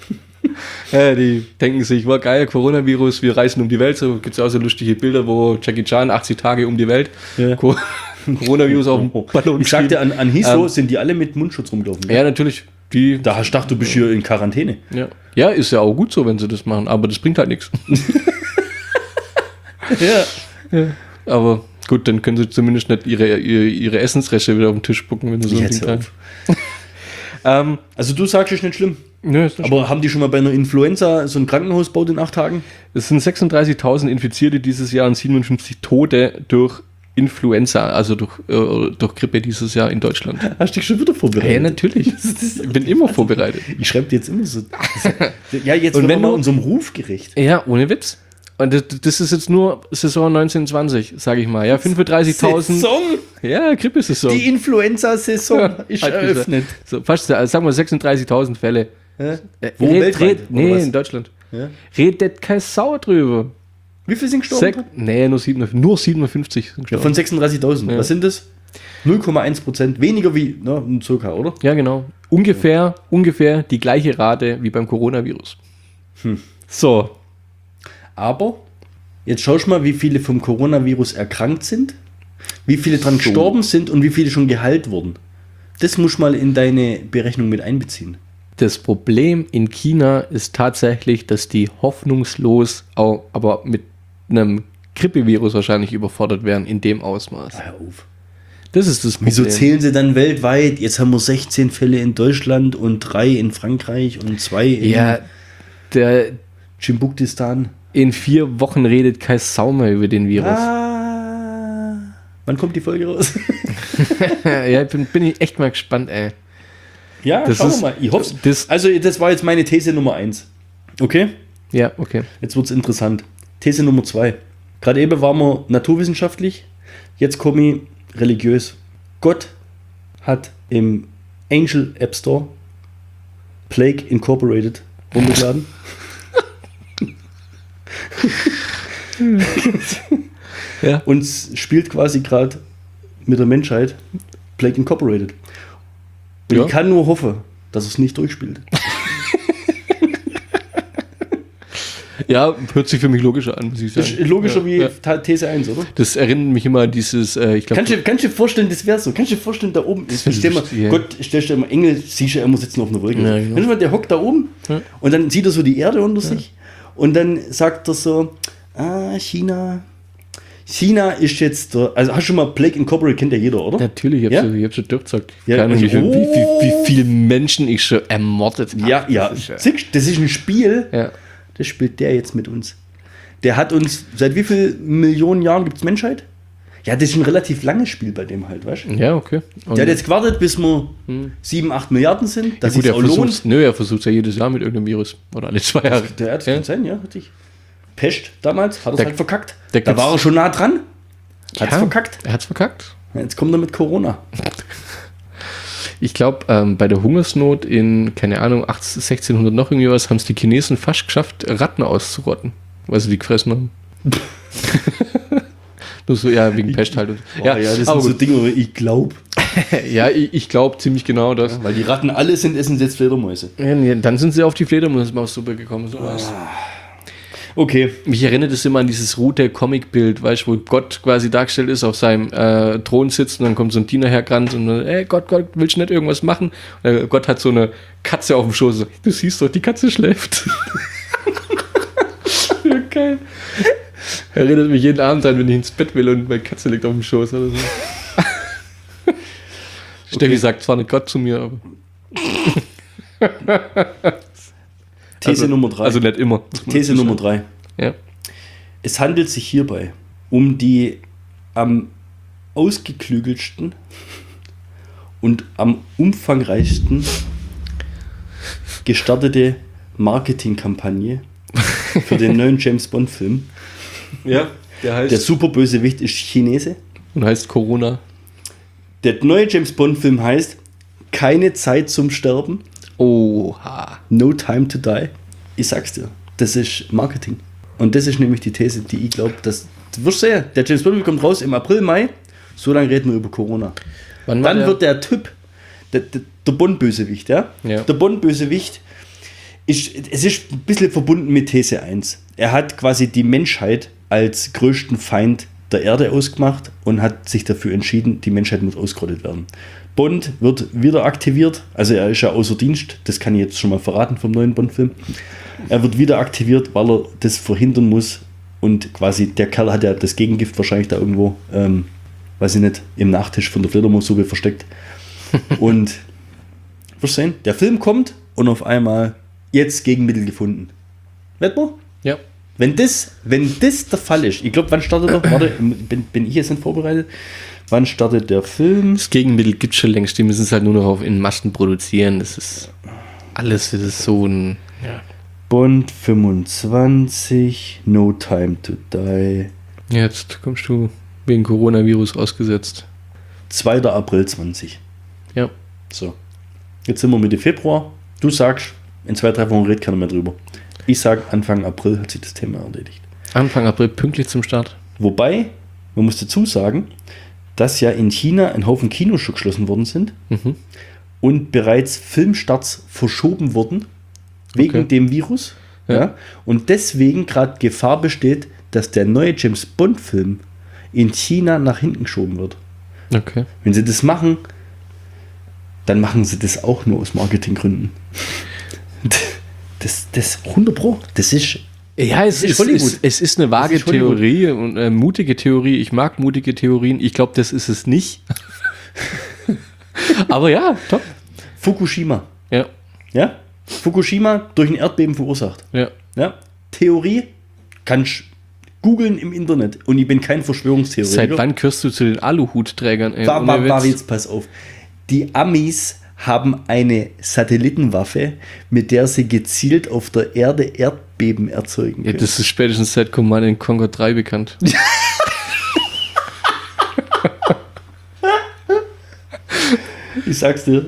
Ja, die denken sich, war geil, Coronavirus, wir reisen um die Welt. So gibt es auch so lustige Bilder, wo Jackie Chan 80 Tage um die Welt, Ja. Coronavirus auf dem Ballon Ich sagte, geschrieben. an Heathrow sind die alle mit Mundschutz rumgelaufen. Ja, natürlich. Die, Da hast du gedacht, du bist hier in Quarantäne. ja, ist ja auch gut so, wenn sie das machen, aber das bringt halt nichts. Ja. Aber gut, dann können sie zumindest nicht ihre Essensreste wieder auf den Tisch spucken, wenn sie so ein Jetzt Ding hör tragen. Also du sagst, es ist nicht schlimm. Nö, ist nicht Aber haben die schon mal bei einer Influenza so ein Krankenhaus gebaut in 8 Tagen? Es sind 36.000 Infizierte dieses Jahr und 57 Tote durch Influenza, also durch Grippe dieses Jahr in Deutschland. Hast du dich schon wieder vorbereitet? Ja, natürlich. Ich bin immer vorbereitet. Ich schreibe dir jetzt immer so. Ja, jetzt Und wird wenn man du- unserem Ruf gerecht. Ja, ohne Witz. Und das ist jetzt nur Saison 1920, sage ich mal. Ja, 35.000. Saison! Ja, Grippesaison. Die Influenza-Saison ist Halt eröffnet. So, fast, also sagen wir 36.000 Fälle. Ja? Wo, weltweit, oder Nee, was? in Deutschland. Ja. Redet kein Sau drüber. Wie viel sind gestorben? Nee, nur 57 sind Ja, gestorben. von 36.000. Ja. Was sind das? 0,1%. Weniger wie circa, oder? Ja, genau. Ungefähr die gleiche Rate wie beim Coronavirus. So. Aber jetzt schaust du mal, wie viele vom Coronavirus erkrankt sind, wie viele dran gestorben sind und wie viele schon geheilt wurden. Das musst du mal in deine Berechnung mit einbeziehen. Das Problem in China ist tatsächlich, dass die hoffnungslos, aber mit einem Grippevirus wahrscheinlich überfordert werden in dem Ausmaß. Hör auf. Das ist das Problem. Wieso zählen sie dann weltweit? Jetzt haben wir 16 Fälle in Deutschland und 3 in Frankreich und 2 in Ja, Dschiboutistan. in 4 Wochen redet kein Sau mehr über den Virus. Wann kommt die Folge raus? Ja, bin ich echt mal gespannt, ey. Ja, Das schauen wir ist- mal. Ich hoffe das- Also, das war jetzt meine These Nummer 1. Okay? Ja, okay. Jetzt wird es interessant. These Nummer 2. Gerade eben waren wir naturwissenschaftlich, jetzt komme ich religiös. Gott hat im Angel App Store Plague Incorporated runtergeladen. Ja. Und spielt quasi gerade mit der Menschheit Plague Incorporated. Und Ja. ich kann nur hoffen, dass es nicht durchspielt. Ja, hört sich für mich logischer an, muss ich sagen. Das ist logischer wie Ja. These 1, oder? Das erinnert mich immer an dieses, ich glaube, Kannst du dir vorstellen, das wäre so? Kannst du dir vorstellen, da oben, Das wär stell mal, lustig, ja. Gott, stellst dir immer Engel, siehst du ja immer sitzen auf einer Wolke. Ja, genau. Kannst du mal, der hockt da oben Ja. und dann sieht er so die Erde unter sich und dann sagt er so, China ist jetzt der, also hast du schon mal Plague Incorporated, kennt ja jeder, oder? natürlich, ich Ja? hab's schon durchgesagt. Ja, Keine Ahnung, und- wie viele Menschen ich schon ermordet habe. Ja, ja. Siehst du, das ist ein Spiel, Ja. das spielt der jetzt mit uns. Der hat uns, seit wie vielen Millionen Jahren gibt es Menschheit? Ja, das ist ein relativ langes Spiel bei dem halt, weißt du? Ja, okay. Und Der hat jetzt gewartet, bis wir 7, 8 Milliarden sind, dass gut, es er auch lohnt. versucht ja jedes Jahr mit irgendeinem Virus. Oder alle 2 Jahre. Der hat Ja. kann sein, ja, hatte ich. Pest damals, hat er Der- halt verkackt. der Da gibt's- war er schon nah dran. Hat's verkackt. Er hat's verkackt. Ja, jetzt kommt er mit Corona. Ich glaube, bei der Hungersnot in, keine Ahnung, 1600 noch irgendwie was, haben es die Chinesen fast geschafft, Ratten auszurotten, weil sie die gefressen haben. Nur so, ja, wegen Pest halt. Und, Ja, das sind aber so gut. Dinge, wo ich glaube. Ja, ich glaube ziemlich genau das. Weil die Ratten alle sind, essen jetzt Fledermäuse. Ja, nee, dann sind sie auf die Fledermaussuppe gekommen. Sowas. Okay. Mich erinnert es immer an dieses Rute-Comic-Bild, weißt du, wo Gott quasi dargestellt ist, auf seinem Thron sitzt und dann kommt so ein Diener hergerannt und dann, ey Gott, willst du nicht irgendwas machen? Und Gott hat so eine Katze auf dem Schoß. So, du siehst doch, die Katze schläft. Ja, geil. Erinnert mich jeden Abend an, wenn ich ins Bett will und meine Katze liegt auf dem Schoß oder so. Steffi sagt zwar nicht Gott zu mir, aber. These Nummer 3. Also nicht immer. muss man These dazu Nummer sagen. 3. Ja. Es handelt sich hierbei um die am ausgeklügelsten und am umfangreichsten gestartete Marketingkampagne für den neuen James Bond Film. Ja, der heißt. Der Superbösewicht ist Chinese. und heißt Corona. Der neue James Bond Film heißt Keine Zeit zum Sterben. Oha. No Time to Die. Ich sag's dir, das ist Marketing. Und das ist nämlich die These, die ich glaube, dass. Du wirst sehen, der James Bond kommt raus im April, Mai. So lange reden wir über Corona. Wann war Dann der? wird der Typ, der Bond-Bösewicht, ja? Ja. Der Bond-Bösewicht es ist ein bisschen verbunden mit These 1. Er hat quasi die Menschheit als größten Feind der Erde ausgemacht und hat sich dafür entschieden, die Menschheit muss ausgerottet werden. Bond wird wieder aktiviert, also er ist ja außer Dienst, das kann ich jetzt schon mal verraten vom neuen Bond-Film. Er wird wieder aktiviert, weil er das verhindern muss und quasi der Kerl hat ja das Gegengift wahrscheinlich da irgendwo, weiß ich nicht, im Nachtisch von der Fledermaussuppe versteckt. Und wirst sehen, der Film kommt und auf einmal jetzt Gegenmittel gefunden. Wetten wir? Ja. Wenn das der Fall ist, ich glaube, wann startet er? Warte, bin ich jetzt nicht vorbereitet? Wann startet der Film? Das Gegenmittel gibt es schon längst, die müssen es halt nur noch in Massen produzieren. Das ist alles, das ist so ein... Ja. Bond 25, No Time to Die. Jetzt kommst du wegen Coronavirus ausgesetzt. 2. April 20. Ja. So. Jetzt sind wir Mitte Februar. Du sagst, in 2-3 Wochen redet keiner mehr drüber. Ich sage, Anfang April hat sich das Thema erledigt. Anfang April, pünktlich zum Start. Wobei, man muss dazu sagen, dass ja in China ein Haufen Kinos schon geschlossen worden sind und bereits Filmstarts verschoben wurden wegen dem Virus. Ja. Und deswegen gerade Gefahr besteht, dass der neue James Bond-Film in China nach hinten geschoben wird. Okay. Wenn sie das machen, dann machen sie das auch nur aus Marketinggründen. Das 100 Pro, das ist... Ja, es ist eine vage Theorie und mutige Theorie. Ich mag mutige Theorien. Ich glaube, das ist es nicht. Aber ja, top. Fukushima. Ja. Ja? Fukushima durch ein Erdbeben verursacht. Ja. Ja? Theorie kannst googeln im Internet und ich bin kein Verschwörungstheoretiker. Seit wann gehörst du zu den Aluhutträgern? War jetzt, pass auf. Die Amis haben eine Satellitenwaffe, mit der sie gezielt auf der Erde Erdbeben erzeugen können. Ja, das ist spätestens seit Command & Conquer 3 bekannt. Ich sag's dir.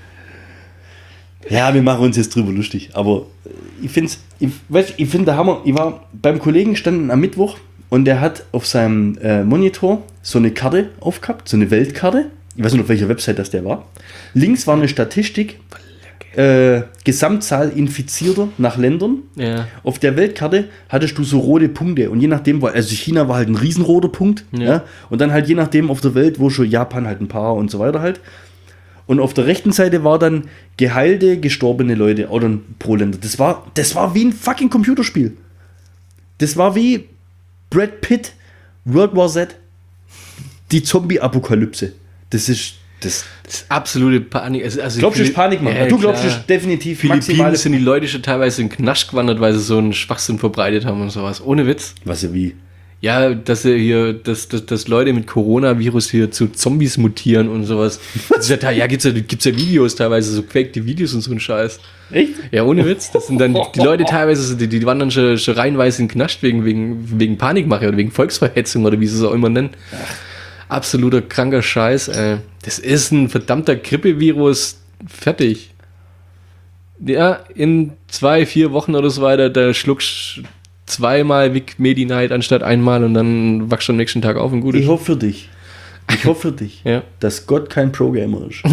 Ja, wir machen uns jetzt drüber lustig, aber ich finde der Hammer. Ich war beim Kollegen standen am Mittwoch und der hat auf seinem Monitor so eine Karte aufgehabt, so eine Weltkarte. Ich weiß nicht, auf welcher Website das der war. Links war eine Statistik, Gesamtzahl Infizierter nach Ländern. Ja. Auf der Weltkarte hattest du so rote Punkte und je nachdem, also China war halt ein riesenroter Punkt. Ja. Und dann halt je nachdem auf der Welt, wo schon Japan halt ein paar und so weiter halt. Und auf der rechten Seite war dann geheilte, gestorbene Leute oder pro Länder. Das war wie ein fucking Computerspiel. Das war wie Brad Pitt, World War Z, die Zombie-Apokalypse. Das ist absolute Panik. Also glaubst du, das ist Panik, Mann? Ja, du glaubst, das ist definitiv Philippinen sind die Leute schon teilweise in den Knast gewandert, weil sie so einen Schwachsinn verbreitet haben und sowas. Ohne Witz. Was ja wie? Ja, dass Leute mit Coronavirus hier zu Zombies mutieren und sowas. Ja, gibt's ja Videos teilweise, so gefakte Videos und so ein Scheiß. Echt? Ja, ohne Witz. Das sind dann die Leute teilweise, die wandern schon reihenweise in den Knast wegen Panikmache oder wegen Volksverhetzung oder wie sie es auch immer nennen. Ach. Absoluter kranker Scheiß, ey. Das ist ein verdammter Grippevirus. Fertig. Ja, in 2-4 Wochen oder so weiter, da schluckst du zweimal Vic Medi-Night anstatt einmal und dann wachst du am nächsten Tag auf und gut ist. Ich hoffe für dich. Ja. Dass Gott kein Pro-Gamer ist.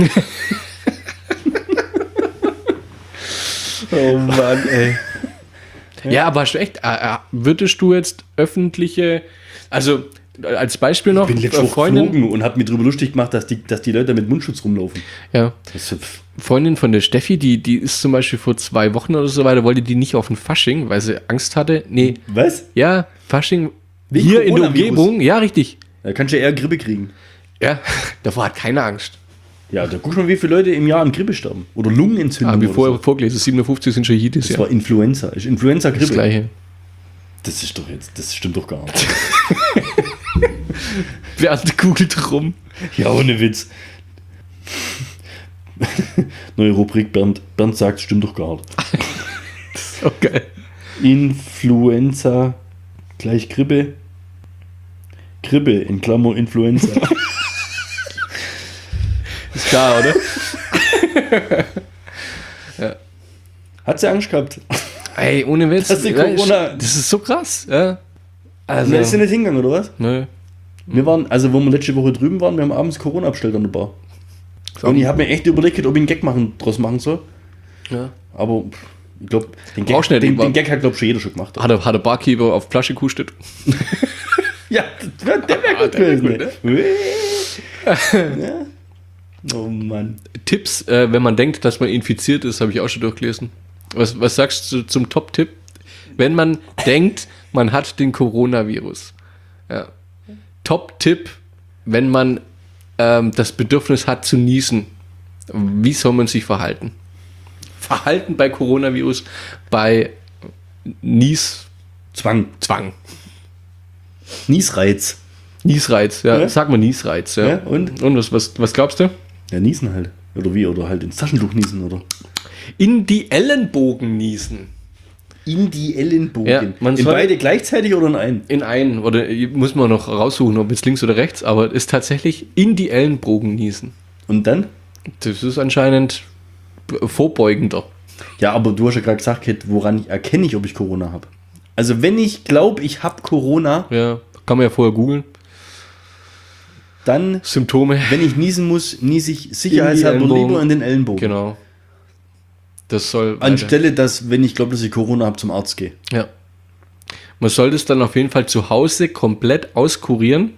Oh Mann, ey. Ja, aber hast du echt, würdest du jetzt öffentliche, also als Beispiel noch, ich bin letztens geflogen und habe mir drüber lustig gemacht, dass die Leute mit Mundschutz rumlaufen. Ja. Freundin von der Steffi, die ist zum Beispiel vor 2 Wochen oder so weiter, wollte die nicht auf den Fasching, weil sie Angst hatte. Nee. Was? Ja, Fasching wegen hier in der Umgebung. Ja, richtig. Da kannst du ja eher Grippe kriegen. Ja, davor hat keine Angst. Ja, da guck mal, wie viele Leute im Jahr an Grippe sterben. Oder Lungenentzündung. Habe ich vorher vorgelesen, 57 sind schon jedes Jahr. Das war Influenza. Ist Influenza-Grippe. Das Gleiche. Das stimmt doch gar nicht. Bernd googelt rum. Ja, ohne Witz. Neue Rubrik, Bernd sagt, stimmt doch gar nicht. Das ist auch geil. Influenza gleich Grippe. Grippe in Klammer Influenza. Ist klar, oder? Ja. Hat sie Angst gehabt? Ey, ohne Witz. Das ist so krass. Ja. Also, ist sie nicht hingegangen, oder was? Nö. Wir waren, also wo wir letzte Woche drüben waren, wir haben abends Corona bestellt an der Bar. Und ich habe mir echt überlegt, ob ich einen Gag draus machen soll. Ja. Aber ich glaube, den Gag hat, glaube ich, schon jeder schon gemacht. Hat der Barkeeper auf Flasche gehustet? Ja, der wäre gut gewesen. Ne? Ja. Oh Mann. Tipps, wenn man denkt, dass man infiziert ist, habe ich auch schon durchgelesen. Was sagst du zum Top-Tipp? Wenn man denkt, man hat den Coronavirus. Ja. Top-Tipp, wenn man das Bedürfnis hat zu niesen. Wie soll man sich verhalten? Verhalten bei Coronavirus, bei Nieszufall. Zwang. Niesreiz. Niesreiz, ja. Ja. Sag mal Niesreiz, ja. Ja, und? Und was glaubst du? Ja, niesen halt. Oder wie? Oder halt ins Taschentuch niesen, oder? In die Ellenbogen niesen. In die Ellenbogen. Ja, man in soll- beide gleichzeitig oder in einen? In einen, oder muss man noch raussuchen, ob jetzt links oder rechts, aber ist tatsächlich in die Ellenbogen niesen. Und dann? Das ist anscheinend vorbeugender. Ja, aber du hast ja gerade gesagt, Kit, woran erkenne ich, ob ich Corona habe? Also wenn ich glaube, ich habe Corona, Ja, kann man ja vorher googeln. dann, Symptome. wenn ich niesen muss, niese ich sicherheitshalber Ellenbogen. lieber in den Ellenbogen. Genau. Das soll. Anstelle, dass, wenn ich glaube, dass ich Corona habe, zum Arzt gehe. Ja. Man sollte es dann auf jeden Fall zu Hause komplett auskurieren.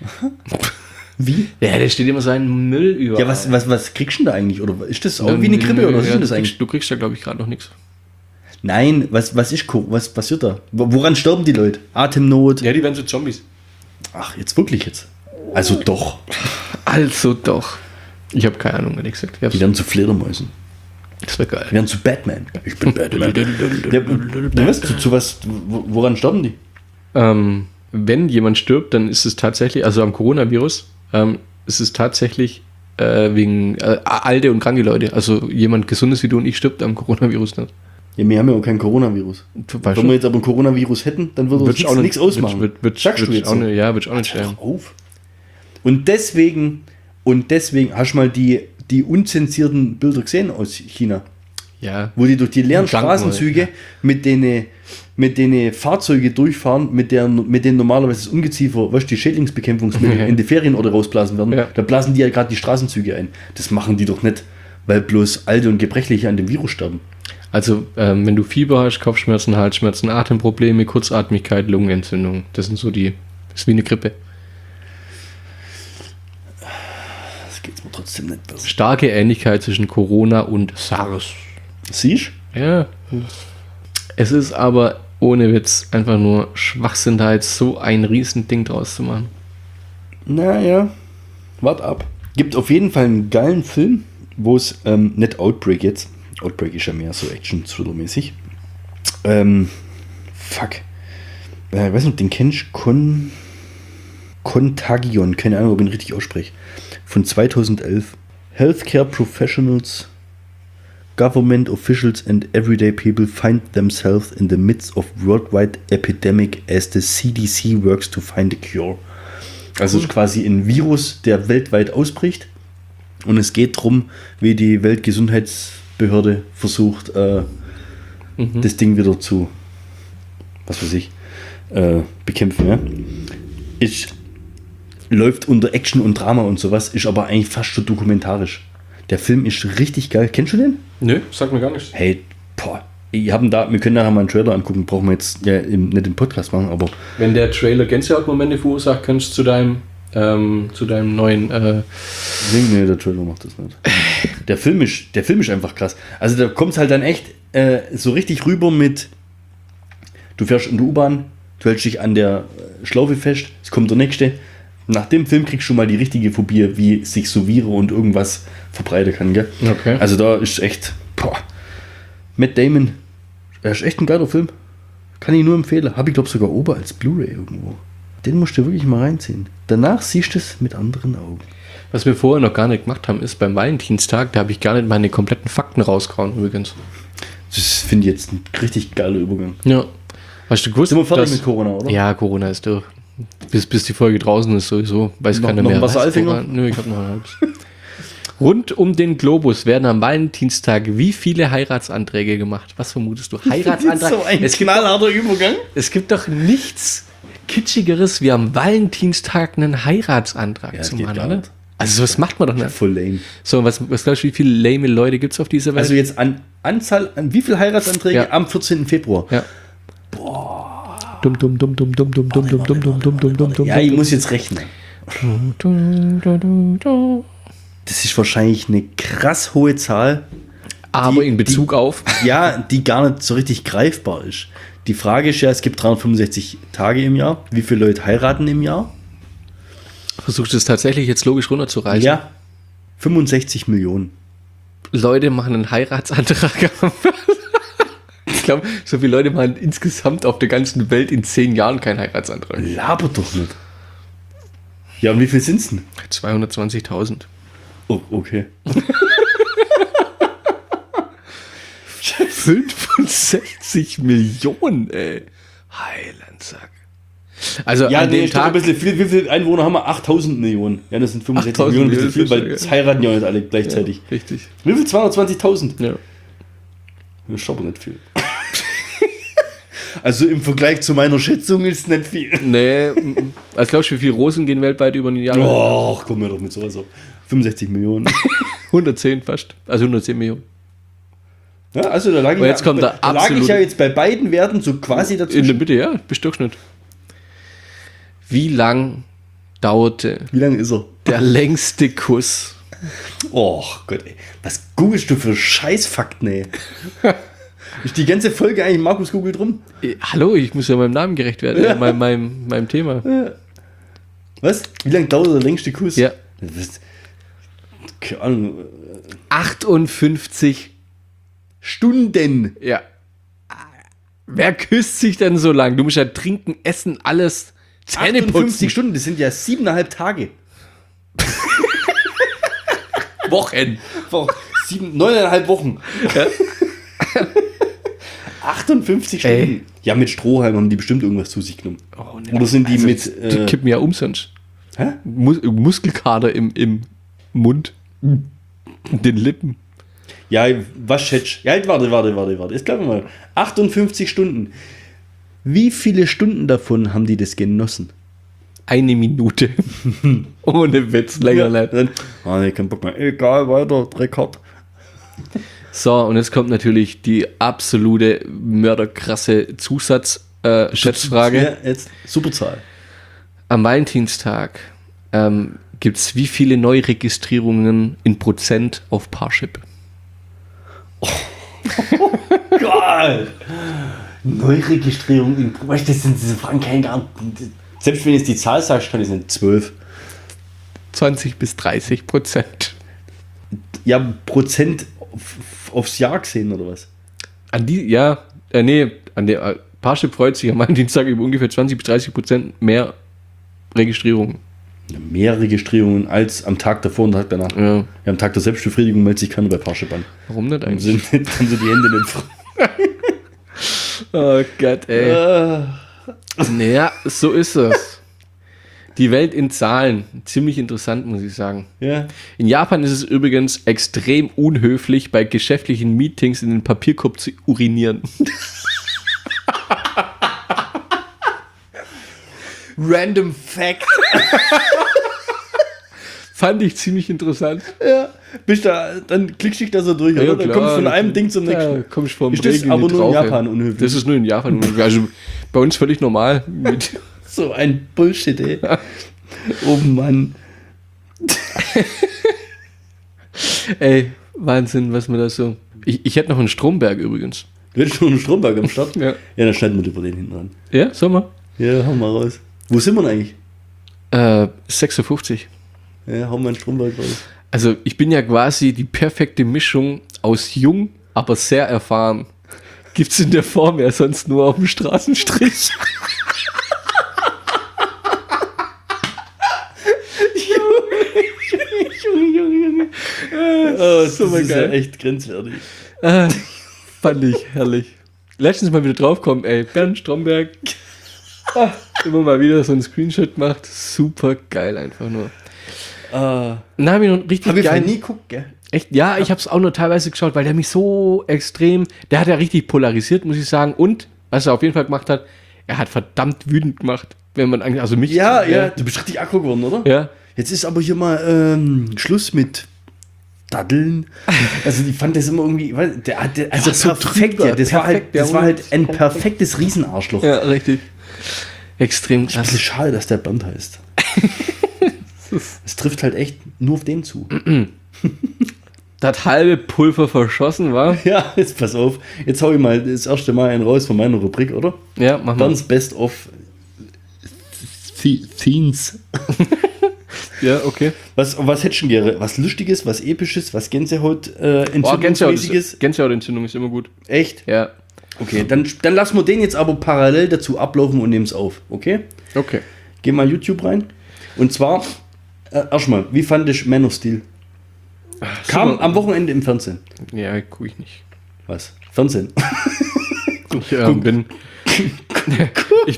Wie? Ja, da steht immer so ein Müll über. Ja, was kriegst du denn da eigentlich? Oder ist das auch wie eine Grippe oder was ist denn das eigentlich? Du kriegst da, glaube ich, gerade noch nichts. Nein, was passiert da? Woran sterben die Leute? Atemnot? Ja, die werden so Zombies. Ach, jetzt wirklich jetzt? Also doch. Also doch. Ich habe keine Ahnung, ehrlich gesagt. Die werden zu Fledermäusen. Das wäre geil. Die werden zu Batman. Ich bin Batman. Ja, was? Zu was? Woran sterben die? Wenn jemand stirbt, dann ist es tatsächlich, also am Coronavirus, ist es tatsächlich wegen alte und kranke Leute. Also jemand Gesundes wie du und ich stirbt am Coronavirus nicht. Ja, wir haben ja auch kein Coronavirus. Wenn wir jetzt aber ein Coronavirus hätten, dann würde uns nichts ausmachen. Sagst du jetzt so? Ja, würde ich auch nicht sterben. Auf. Und deswegen hast du mal die unzensierten Bilder gesehen aus China, Ja. wo die durch die leeren Krankenhäuser, Straßenzüge ja. mit denen Fahrzeuge durchfahren, mit denen normalerweise das Ungeziefer, weißt du, die Schädlingsbekämpfungsmittel in die Ferienorte rausblasen werden. Ja. Da blasen die ja gerade die Straßenzüge ein. Das machen die doch nicht, weil bloß Alte und Gebrechliche an dem Virus sterben. Also, wenn du Fieber hast, Kopfschmerzen, Halsschmerzen, Atemprobleme, Kurzatmigkeit, Lungenentzündung, das sind so das ist wie eine Grippe. Das geht's mir trotzdem nicht besser. Starke Ähnlichkeit zwischen Corona und SARS. Siehst Ja. Es ist aber ohne Witz einfach nur Schwachsinn, da jetzt so ein Riesending draus zu machen. Naja, wart ab. Gibt auf jeden Fall einen geilen Film, wo es, nicht Outbreak jetzt. Outbreak ist ja mehr so Action-Thriller-mäßig. Weiß nicht, den kennst du? Contagion, keine Ahnung, ob ich ihn richtig ausspreche. Von 2011. Healthcare Professionals, Government Officials and Everyday People find themselves in the midst of worldwide epidemic as the CDC works to find a cure. Also es ist quasi ein Virus, der weltweit ausbricht. Und es geht darum, wie die Weltgesundheitsbehörde versucht, das Ding wieder zu, bekämpfen. Ja? Läuft unter Action und Drama und sowas, ist aber eigentlich fast schon dokumentarisch. Der Film ist richtig geil. Kennst du den? Nö, sag mir gar nichts. Hey, wir können nachher mal einen Trailer angucken, brauchen wir jetzt ja nicht im Podcast machen, aber Wenn der Trailer Gänsehautmomente verursacht, kannst du zu deinem neuen nee, der Trailer macht das nicht. Der Film ist einfach krass. Also da kommt es halt dann echt so richtig rüber mit, du fährst in der U-Bahn, du hältst dich an der Schlaufe fest, es kommt der nächste. Nach dem Film kriegst du mal die richtige Phobie, wie sich so Viren und irgendwas verbreiten kann, gell? Okay. Also da ist echt, Matt Damon, er ist echt ein geiler Film. Kann ich nur empfehlen. Habe ich glaube sogar oben als Blu-ray irgendwo. Den musst du wirklich mal reinziehen. Danach siehst du es mit anderen Augen. Was wir vorher noch gar nicht gemacht haben, ist beim Valentinstag, da habe ich gar nicht meine kompletten Fakten rausgehauen übrigens. Das finde ich jetzt ein richtig geiler Übergang. Ja. Hast du gewusst, Sind wir fertig dass- mit Corona, oder? Ja, Corona ist durch. Bis die Folge draußen ist sowieso, weiß Noch- keiner noch mehr. ein Wasseralfinger? Was, Corona? Nö, ich habe noch ein halbes. Rund um den Globus werden am Valentinstag wie viele Heiratsanträge gemacht? Was vermutest du? Heiratsantrag? So ein es, gibt, knallharter Übergang. es gibt doch nichts Kitschigeres, wie am Valentinstag einen Heiratsantrag Ja, zu geht machen, gar oder? nicht. Also was macht man doch nicht. Voll lame. So, was glaubst du, wie viele lame Leute gibt es auf dieser Welt? Also jetzt an wie viele Heiratsanträge Ja. am 14. Februar? ja. Dumm, dumm, dumm, dumm, dumm, dumm, dumm, dumm, dumm, dumm, dumm, dumm, dumm, dumm. Ja, ich muss jetzt rechnen. Das ist wahrscheinlich eine krass hohe Zahl. Aber Die- in Bezug auf. Ja, die gar nicht so richtig greifbar ist. Die Frage ist ja, es gibt 365 Tage im Jahr. Wie viele Leute heiraten im Jahr? Versuchst du es tatsächlich jetzt logisch runterzureißen? Ja, 65 Millionen. Leute machen einen Heiratsantrag. Ich glaube, so viele Leute machen insgesamt auf der ganzen Welt in 10 Jahren keinen Heiratsantrag. Laber doch nicht. Ja, und wie viel sind's denn? 220.000. Oh, okay. 65 Millionen, ey. Heilandsack. Also Ja, an dem ist doch Tag... ein bisschen viel. Wie viele Einwohner haben wir? 8.000 Millionen. Ja, das sind 65 8.000 Millionen, ein bisschen viel, weil Millionen, es heiraten ja nicht alle gleichzeitig. Ja, richtig. Wie viel? 220.000? Ja. Das ist aber nicht viel. Also im Vergleich zu meiner Schätzung ist es nicht viel. Nee, also glaubst du, wie viele Rosen gehen weltweit über ein Jahr? Och, komm mir doch mit sowas auf. 65 Millionen. 110 fast. Also 110 Millionen. Ja, also da lag, Und jetzt kommt der da lag ich absolute- ja jetzt bei beiden Werten so quasi In der dazwischen. Mitte, ja, bist Durchschnitt. Wie lang dauerte Wie lang ist er? der längste Kuss? Oh Gott, ey. Was googelst du für Scheißfakten, ey? Ist die ganze Folge eigentlich Markus googelt rum? Hallo, ich muss ja meinem Namen gerecht werden, Ja. meinem Thema. Was? Wie lange dauert der längste Kuss? Ja. Das, keine Ahnung. 58 Stunden. Ja. Wer küsst sich denn so lang? Du musst ja trinken, essen, alles. Zähne 58 putzen. Stunden, das sind ja 7,5 Tage. Wochen. 9,5 Wochen. Ja. 58 Stunden. Ey. Ja, mit Strohhalm haben die bestimmt irgendwas zu sich genommen. Oh, ne. Oder sind die Also, mit. Die kippen ja umsonst. Hä? Muskelkater im Mund. Den Lippen. Ja, was schätzt? Ja, warte. Jetzt bleiben wir mal. 58 Stunden. Wie viele Stunden davon haben die das genossen? 1 Minute. Ohne Witz, länger nicht. Dann, nee, kein Bock mehr. Egal, weiter, Rekord. So, und jetzt kommt natürlich die absolute mörderkrasse Schätzfrage. Ja, jetzt super Zahl. Am Valentinstag gibt es wie viele Neuregistrierungen in Prozent auf Parship? Geil! Neuregistrierung in. Weißt du, das sind diese Fragen kein gar. Selbst wenn ich jetzt die Zahl sagst, kann ich es nicht 12. 20-30%. Ja, Prozent aufs Jahr gesehen oder was? An der Parship freut sich am Valentinstag über ungefähr 20-30% mehr Registrierungen. Mehr Registrierungen als am Tag davor und am Tag danach. Ja. Ja, am Tag der Selbstbefriedigung meldet sich keiner bei Parship an. Warum nicht Dann eigentlich? haben sie die Hände nicht frei. Oh Gott, ey. Naja, so ist es. Die Welt in Zahlen. Ziemlich interessant, muss ich sagen. Ja. In Japan ist es übrigens extrem unhöflich, bei geschäftlichen Meetings in den Papierkorb zu urinieren. Random Fact. Fand ich ziemlich interessant. Ja. Bist da, dann klickst du dich da so durch, oder? Dann kommst du von einem Ding zum nächsten. Ja, kommst vom Ist das Regen aber nicht nur in drauf, Japan ey. unhöflich? Das ist nur in Japan unhöflich. Also bei uns völlig normal. Mit So ein Bullshit, ey. Oh Mann. ey, Wahnsinn, was man da so... Ich hätte noch einen Stromberg übrigens. Du hättest schon einen Stromberg am Start? Ja. Ja, dann schneiden wir über den hinten ran. Ja, Sommer? Ja, hau mal raus. Wo sind wir denn eigentlich? 56. Ja, hau mal einen Stromberg raus. Also ich bin ja quasi die perfekte Mischung aus jung, aber sehr erfahren. Gibt's in der Form ja sonst nur auf dem Straßenstrich. Junge. Oh, das Super ist ja geil. echt grenzwertig. Fand ich herrlich. Letztens mal wieder draufkommen, ey, Bernd Stromberg. Immer mal wieder so einen Screenshot macht. Super geil einfach nur. Dann habe ich noch einen richtig Hab ich geilen... nie geguckt, gell? Echt? Ja, ich habe es auch nur teilweise geschaut, weil der mich so extrem... Der hat ja richtig polarisiert, muss ich sagen. Und, was er auf jeden Fall gemacht hat, er hat verdammt wütend gemacht. Wenn man eigentlich... Also mich... Ja, du bist richtig aggro geworden, oder? Ja. Jetzt ist aber hier mal Schluss mit Daddeln. Also ich fand das immer irgendwie, also war so perfekt, drüber, ja. Das perfekt, war ja, halt ein perfektes Riesenarschloch. Ja, richtig. Extrem Ist ein krass. bisschen schade, dass der Band heißt. Es trifft halt echt nur auf den zu. Das halbe Pulver verschossen war. Ja, jetzt pass auf. Jetzt hau ich mal das erste Mal einen raus von meiner Rubrik, oder? Ja, mach mal. Ganz Best of Themes. Ja, okay. Was hättest du denn gerne? Was Lustiges, was Episches, was Gänsehaut Boah, Entzündungsmäßiges? Gänsehautentzündung ist immer gut. Echt? Ja. Okay, dann lassen wir den jetzt aber parallel dazu ablaufen und nehmen es auf, okay? Okay. Geh mal YouTube rein. Und zwar, erstmal, wie fand ich Man of Steel? Kam am Wochenende im Fernsehen. Ja, gucke ich nicht. Was? Fernsehen? Ich bin. Ich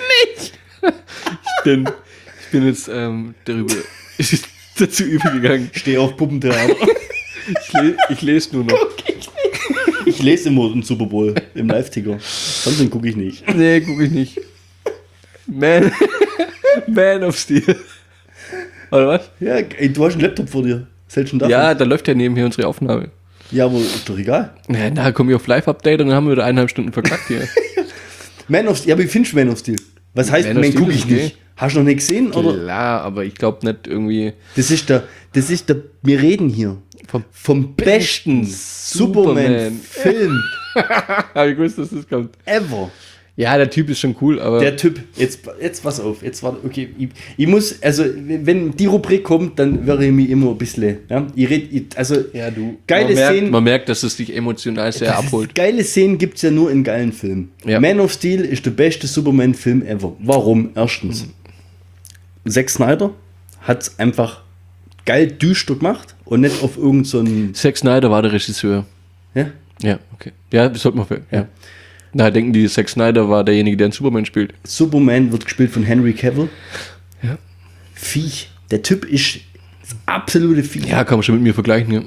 bin jetzt darüber dazu übergegangen. Steh auf Puppentheater. Ich lese nur noch. Ich lese immer im Super Bowl, im Live-Ticker. Fernsehen gucke ich nicht. Nee, gucke ich nicht. Man of Steel. Oder was? Ja, ey, du hast einen Laptop vor dir. Was hältst du denn davon? Ja, da läuft ja nebenher unsere Aufnahme. Ja, aber ist doch egal. Ja, na, komme ich auf Live-Update und dann haben wir wieder 1,5 Stunden verkackt hier. Man of Steel, ja, aber wie findest du Man of Steel? Was heißt, Man of Man Steel gucke ich ist okay. nicht? Hast du noch nicht gesehen? Oder? Klar, aber ich glaube nicht irgendwie. Das ist der, wir reden hier vom besten Superman-Film Habe ich gewusst, dass das kommt. ever. Ja, der Typ ist schon cool, aber. Der Typ, jetzt pass auf, okay, ich muss, also, wenn die Rubrik kommt, dann wäre ich mir immer ein bisschen, ja, ja, du. geile Szenen. Man merkt, dass es dich emotional sehr abholt. Geile Szenen gibt es ja nur in geilen Filmen. Ja. Man of Steel ist der beste Superman-Film ever. Warum? Erstens, Zack Snyder hat es einfach geil düster gemacht und nicht auf irgend so einen, Zack Snyder war der Regisseur. ja? Ja, okay. Ja, das sollte man. Ja. Da denken die, Zack Snyder war derjenige, der einen Superman spielt. Superman wird gespielt von Henry Cavill. Ja. Viech. Der Typ ist das absolute Viech. Ja, kann man schon mit mir vergleichen, ja. Im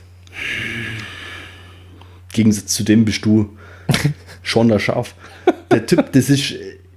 Gegensatz zu dem bist du schon da scharf. Der Typ, das ist.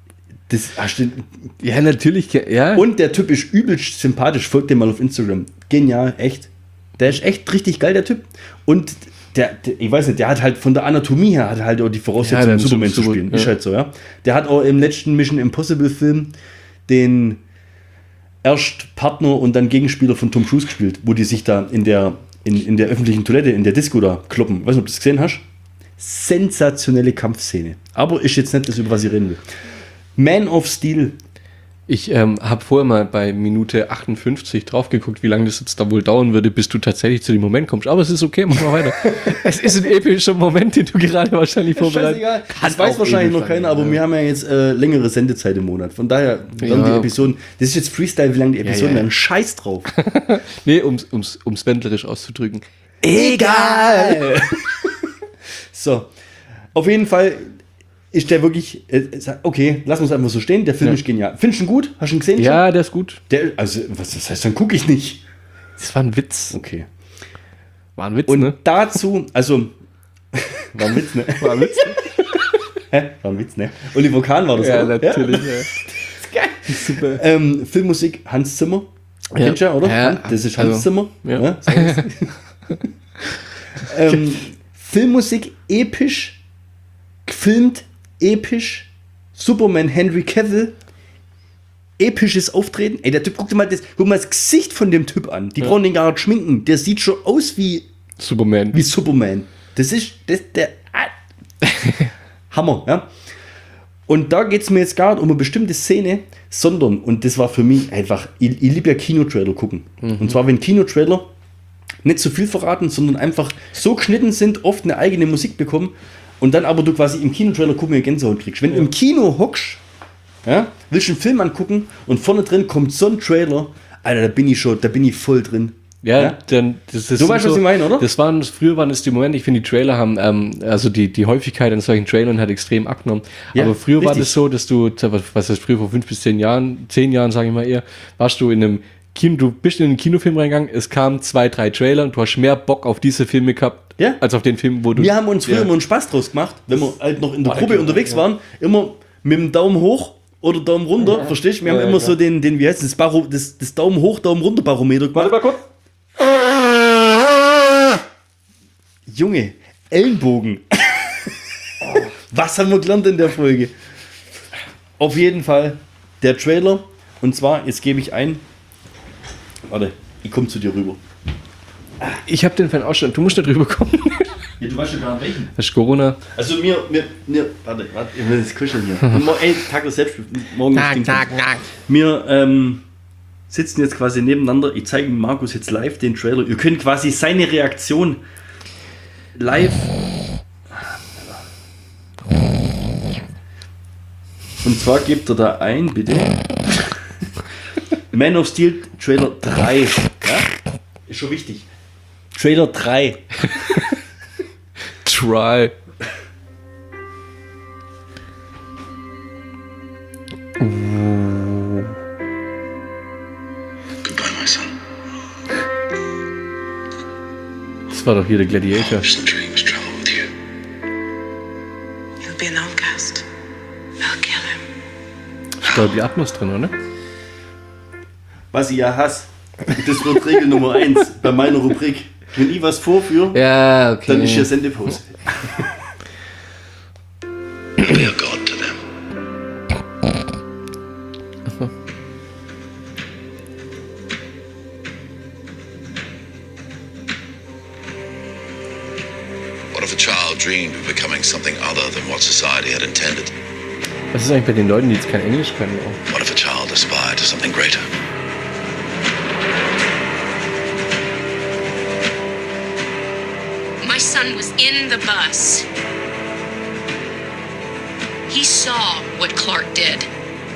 Ja, natürlich, ja. Und der Typ ist übelst sympathisch. Folgt dem mal auf Instagram. Genial, echt. Der ist echt richtig geil, der Typ. Und der ich weiß nicht, der hat halt von der Anatomie her hat halt auch die Voraussetzungen, Ja, Superman zu spielen. ja. Ist halt so, ja. Der hat auch im letzten Mission Impossible Film den erst Partner und dann Gegenspieler von Tom Cruise gespielt, wo die sich da in der öffentlichen Toilette, in der Disco da kloppen. Weißt du, ob du das gesehen hast? Sensationelle Kampfszene. Aber ist jetzt nicht das, über was ich reden will. Man of Steel. Ich habe vorher mal bei Minute 58 drauf geguckt, wie lange das jetzt da wohl dauern würde, bis du tatsächlich zu dem Moment kommst. Aber es ist okay, mach mal weiter. Es ist ein epischer Moment, den du gerade wahrscheinlich vorbereitet Scheißegal. Das weiß wahrscheinlich noch keiner, aber wir haben ja jetzt längere Sendezeit im Monat. Von daher werden die Episoden, das ist jetzt Freestyle, wie lange die Episoden werden. Scheiß drauf. Nee, um's wendlerisch auszudrücken. Egal! So, auf jeden Fall ist der wirklich, okay, lass uns einfach so stehen, der Film ist genial. Findest du ihn gut? Hast du ihn gesehen? Ja, der ist gut. Also, was heißt, dann gucke ich nicht. Das war ein Witz. Okay. War ein Witz, Und ne? dazu, also, war ein Witz, ne? War ein Witz. Hä? War ein Witz, ne? Oliver Kahn war das Ja, auch. natürlich. Ja. Das ist geil. Super. Filmmusik, Hans Zimmer. Ja. Kennst du ja, oder? Ja, Das ist Hans also, Zimmer. ja. Filmmusik, episch, gefilmt, episch, Superman Henry Cavill, episches Auftreten. Ey, der Typ, guck mal das Gesicht von dem Typ an. Die brauchen den gar nicht schminken. Der sieht schon aus wie Superman. Superman. Das ist der Hammer, ja. Und da geht es mir jetzt gar nicht um eine bestimmte Szene, sondern, und das war für mich einfach, ich liebe ja Kinotrailer gucken. Und zwar, wenn Kinotrailer nicht zu viel verraten, sondern einfach so geschnitten sind, oft eine eigene Musik bekommen und dann aber du quasi im Kinotrailer gucken und Gänsehaut kriegst. Wenn du im Kino hockst, ja, willst du einen Film angucken und vorne drin kommt so ein Trailer, Alter, da bin ich voll drin. Ja, dann das ist Du weißt, was ich meine, oder? Früher waren es die Momente, ich finde, die Trailer haben, also die Häufigkeit an solchen Trailern hat extrem abgenommen. Ja, aber früher war richtig. das so, dass du, was heißt früher, vor 5 bis 10 Jahren, 10 Jahren, sage ich mal eher, warst du in einem Kino, du bist in einen Kinofilm reingegangen, es kamen 2, 3 Trailer und du hast mehr Bock auf diese Filme gehabt, Ja. als auf den Film, wo du... Wir haben uns früher immer einen Spaß draus gemacht, wenn wir halt noch in der War Gruppe klar, unterwegs ja. waren, immer mit dem Daumen hoch oder Daumen runter, verstehst du? Wir haben immer so den, wie heißt das, das Daumen hoch, Daumen runter Barometer gemacht. mal kurz. Junge, Ellenbogen. Was haben wir gelernt in der Folge? Auf jeden Fall der Trailer. Und zwar, jetzt gebe ich ein. Warte, ich komme zu dir rüber. Ich habe den Fan auch schon, du musst nicht rüberkommen. Ja, du weißt ja gar nicht welchen. Das ist Corona. Also warte, ich will das kuscheln hier. Ey, Tag des Selbst, morgen ist Wir sitzen jetzt quasi nebeneinander. Ich zeige Markus jetzt live den Trailer. Ihr könnt quasi seine Reaktion live. Und zwar gebt ihr da ein, bitte. Man of Steel Trailer 3. Ja? Ist schon wichtig. Trailer 3. Try. Goodbye, my son. Das war doch hier der Gladiator. Hopes and dreams travel with you. He'll be an outcast. I'll kill him. Ist da die Atmos drin, oder? Was ich ja hasse. Das wird Regel Nummer 1 bei meiner Rubrik. Wenn ich was vorführe, Ja, okay. dann ist hier Sendepause. Be a god to them. What if a child dreamed of becoming something other than what society had intended? Was ist eigentlich bei den Leuten, die jetzt kein Englisch können? Auch? What if a child aspired to something greater? My son was in the bus. He saw what Clark did.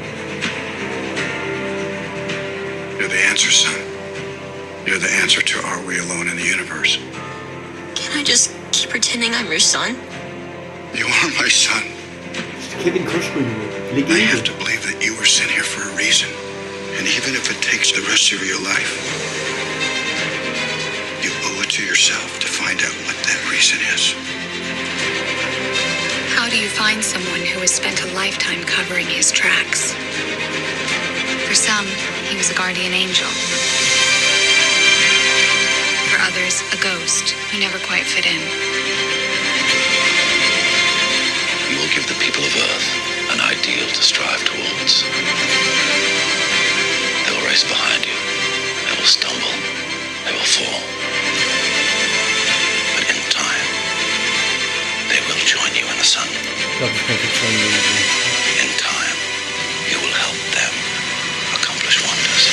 You're the answer, son. You're the answer to are we alone in the universe? Can I just keep pretending I'm your son? You are my son. Kevin Costner, I have to believe that you were sent here for a reason. And even if it takes the rest of your life, you owe it to yourself to find out what that reason is. How do you find someone who has spent a lifetime covering his tracks? For some, he was a guardian angel. For others, a ghost who never quite fit in. You will give the people of Earth an ideal to strive towards. They will race behind you. They will stumble. They will fall. But in time, they will join you in the sun. In time, you will help them accomplish wonders.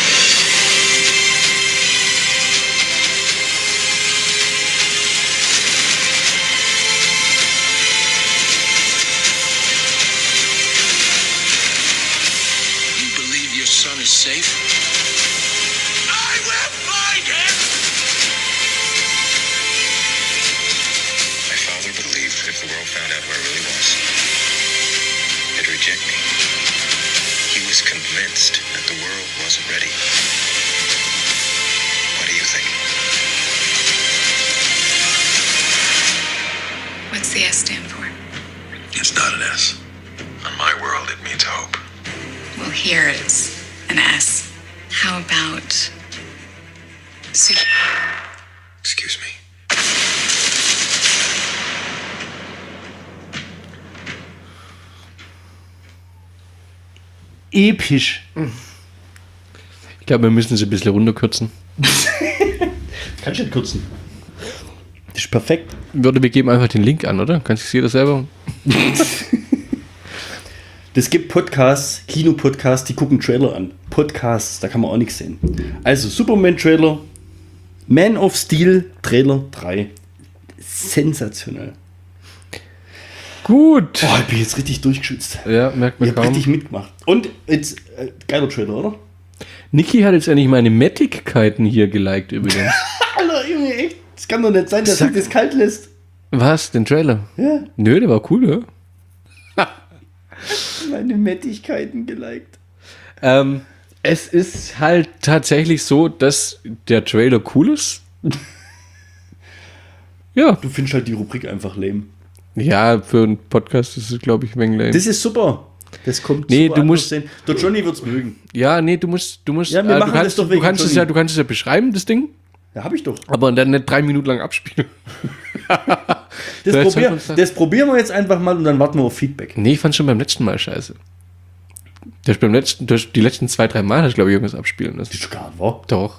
You believe your son is safe? I will find him! My father believed that if the world found out who I really was, it'd reject me. He was convinced that the world wasn't ready. What do you think? What's the S stand for? It's not an S. On my world, it means hope. Well, here it's an S. How about Excuse me. Episch. Ich glaube, wir müssen sie ein bisschen runterkürzen. Kannst du nicht kürzen. Das ist perfekt. Wir geben einfach den Link an, oder? Kannst du es jeder selber? Das gibt Podcasts, Kinopodcasts, die gucken Trailer an. Podcasts, da kann man auch nichts sehen. Also Superman-Trailer, Man of Steel, Trailer 3. Sensationell. Gut. Boah, ich bin jetzt richtig durchgeschützt. Ja, merkt man Ich hab kaum. richtig mitgemacht. Und jetzt, geiler Trailer, oder? Niki hat jetzt endlich meine Mattigkeiten hier geliked übrigens. Alter, Junge, echt. Das kann doch nicht sein, dass sich das kalt lässt. Was? Den Trailer? Ja, Nö, der war cool, ja? meine Mettigkeiten geliked. Es ist halt tatsächlich so, dass der Trailer cool ist. Ja. Du findest halt die Rubrik einfach lame. Ja, für einen Podcast ist es, glaube ich, ein wenig lame. Das ist super. Das kommt Nee, super du an, musst- sehen. Der Johnny wird's mögen. Ja, nee, du musst. Ja, wir machen du kannst, das doch du wegen kannst es Johnny. ja, du kannst es ja beschreiben, das Ding, Ja, hab ich doch. aber dann nicht 3 Minuten lang abspielen. Das probieren wir jetzt einfach mal und dann warten wir auf Feedback. Nee, ich fand schon beim letzten Mal scheiße. Die letzten 2-3 Mal hast du, glaube ich, irgendwas abspielen lassen. Das ist gar nicht wahr. Doch.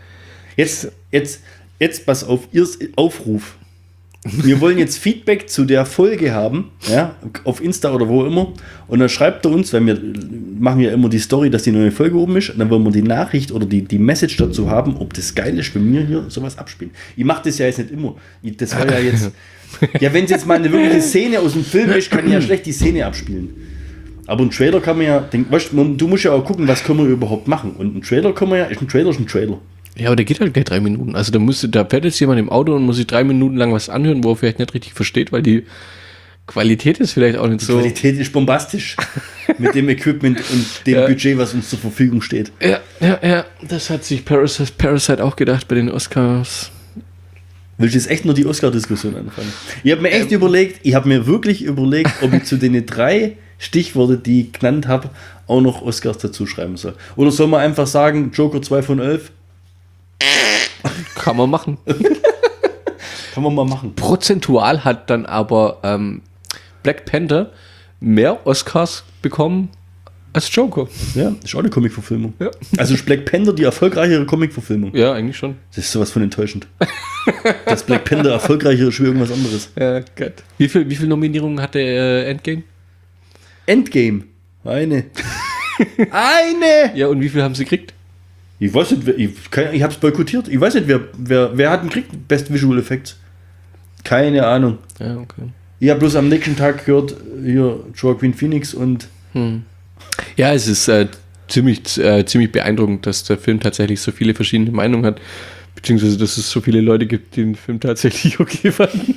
Jetzt pass auf, ihr Aufruf. Wir wollen jetzt Feedback zu der Folge haben, ja, auf Insta oder wo immer. Und dann schreibt er uns, weil wir machen ja immer die Story, dass die neue Folge oben ist. Und dann wollen wir die Nachricht oder die Message dazu haben, ob das geil ist, wenn wir hier sowas abspielen. Ich mache das ja jetzt nicht immer. Das war ja jetzt. Ja, wenn es jetzt mal eine wirkliche Szene aus dem Film ist, kann ich ja schlecht die Szene abspielen. Aber ein Trailer kann man ja, du musst ja auch gucken, was können wir überhaupt machen. Und ein Trailer kann man ja, ist ein Trailer. Ja, aber der geht halt gleich 3 Minuten. Also da fährt jetzt jemand im Auto und muss sich 3 Minuten lang was anhören, wo er vielleicht nicht richtig versteht, weil die Qualität ist vielleicht auch nicht so. Die Qualität ist bombastisch mit dem Equipment und dem Budget, was uns zur Verfügung steht. Ja. Das hat sich Parasite auch gedacht bei den Oscars. Willst du jetzt echt nur die Oscar-Diskussion anfangen? Ich habe mir wirklich überlegt, ob ich zu den 3 Stichworte, die ich genannt habe, auch noch Oscars dazu schreiben soll. Oder soll man einfach sagen, Joker 2 von 11? Kann man machen. Kann man mal machen. Prozentual hat dann aber Black Panther mehr Oscars bekommen als Joker. Ja, ist auch eine Comic-Verfilmung. Ja. Also ist Black Panther die erfolgreichere Comic-Verfilmung? Ja, eigentlich schon. Das ist sowas von enttäuschend. Dass Black Panther erfolgreicher ist wie irgendwas anderes. Ja, Gott. Wie viel Nominierungen hatte Endgame? Endgame? Eine. Eine! Ja, und wie viel haben sie gekriegt? Ich weiß nicht, ich hab's boykottiert. Ich weiß nicht, wer hat denn gekriegt? Best Visual Effects? Keine Ahnung. Ja, okay. Ich habe bloß am nächsten Tag gehört, hier Joaquin Phoenix und... Ja, es ist ziemlich beeindruckend, dass der Film tatsächlich so viele verschiedene Meinungen hat, beziehungsweise dass es so viele Leute gibt, die den Film tatsächlich okay fanden.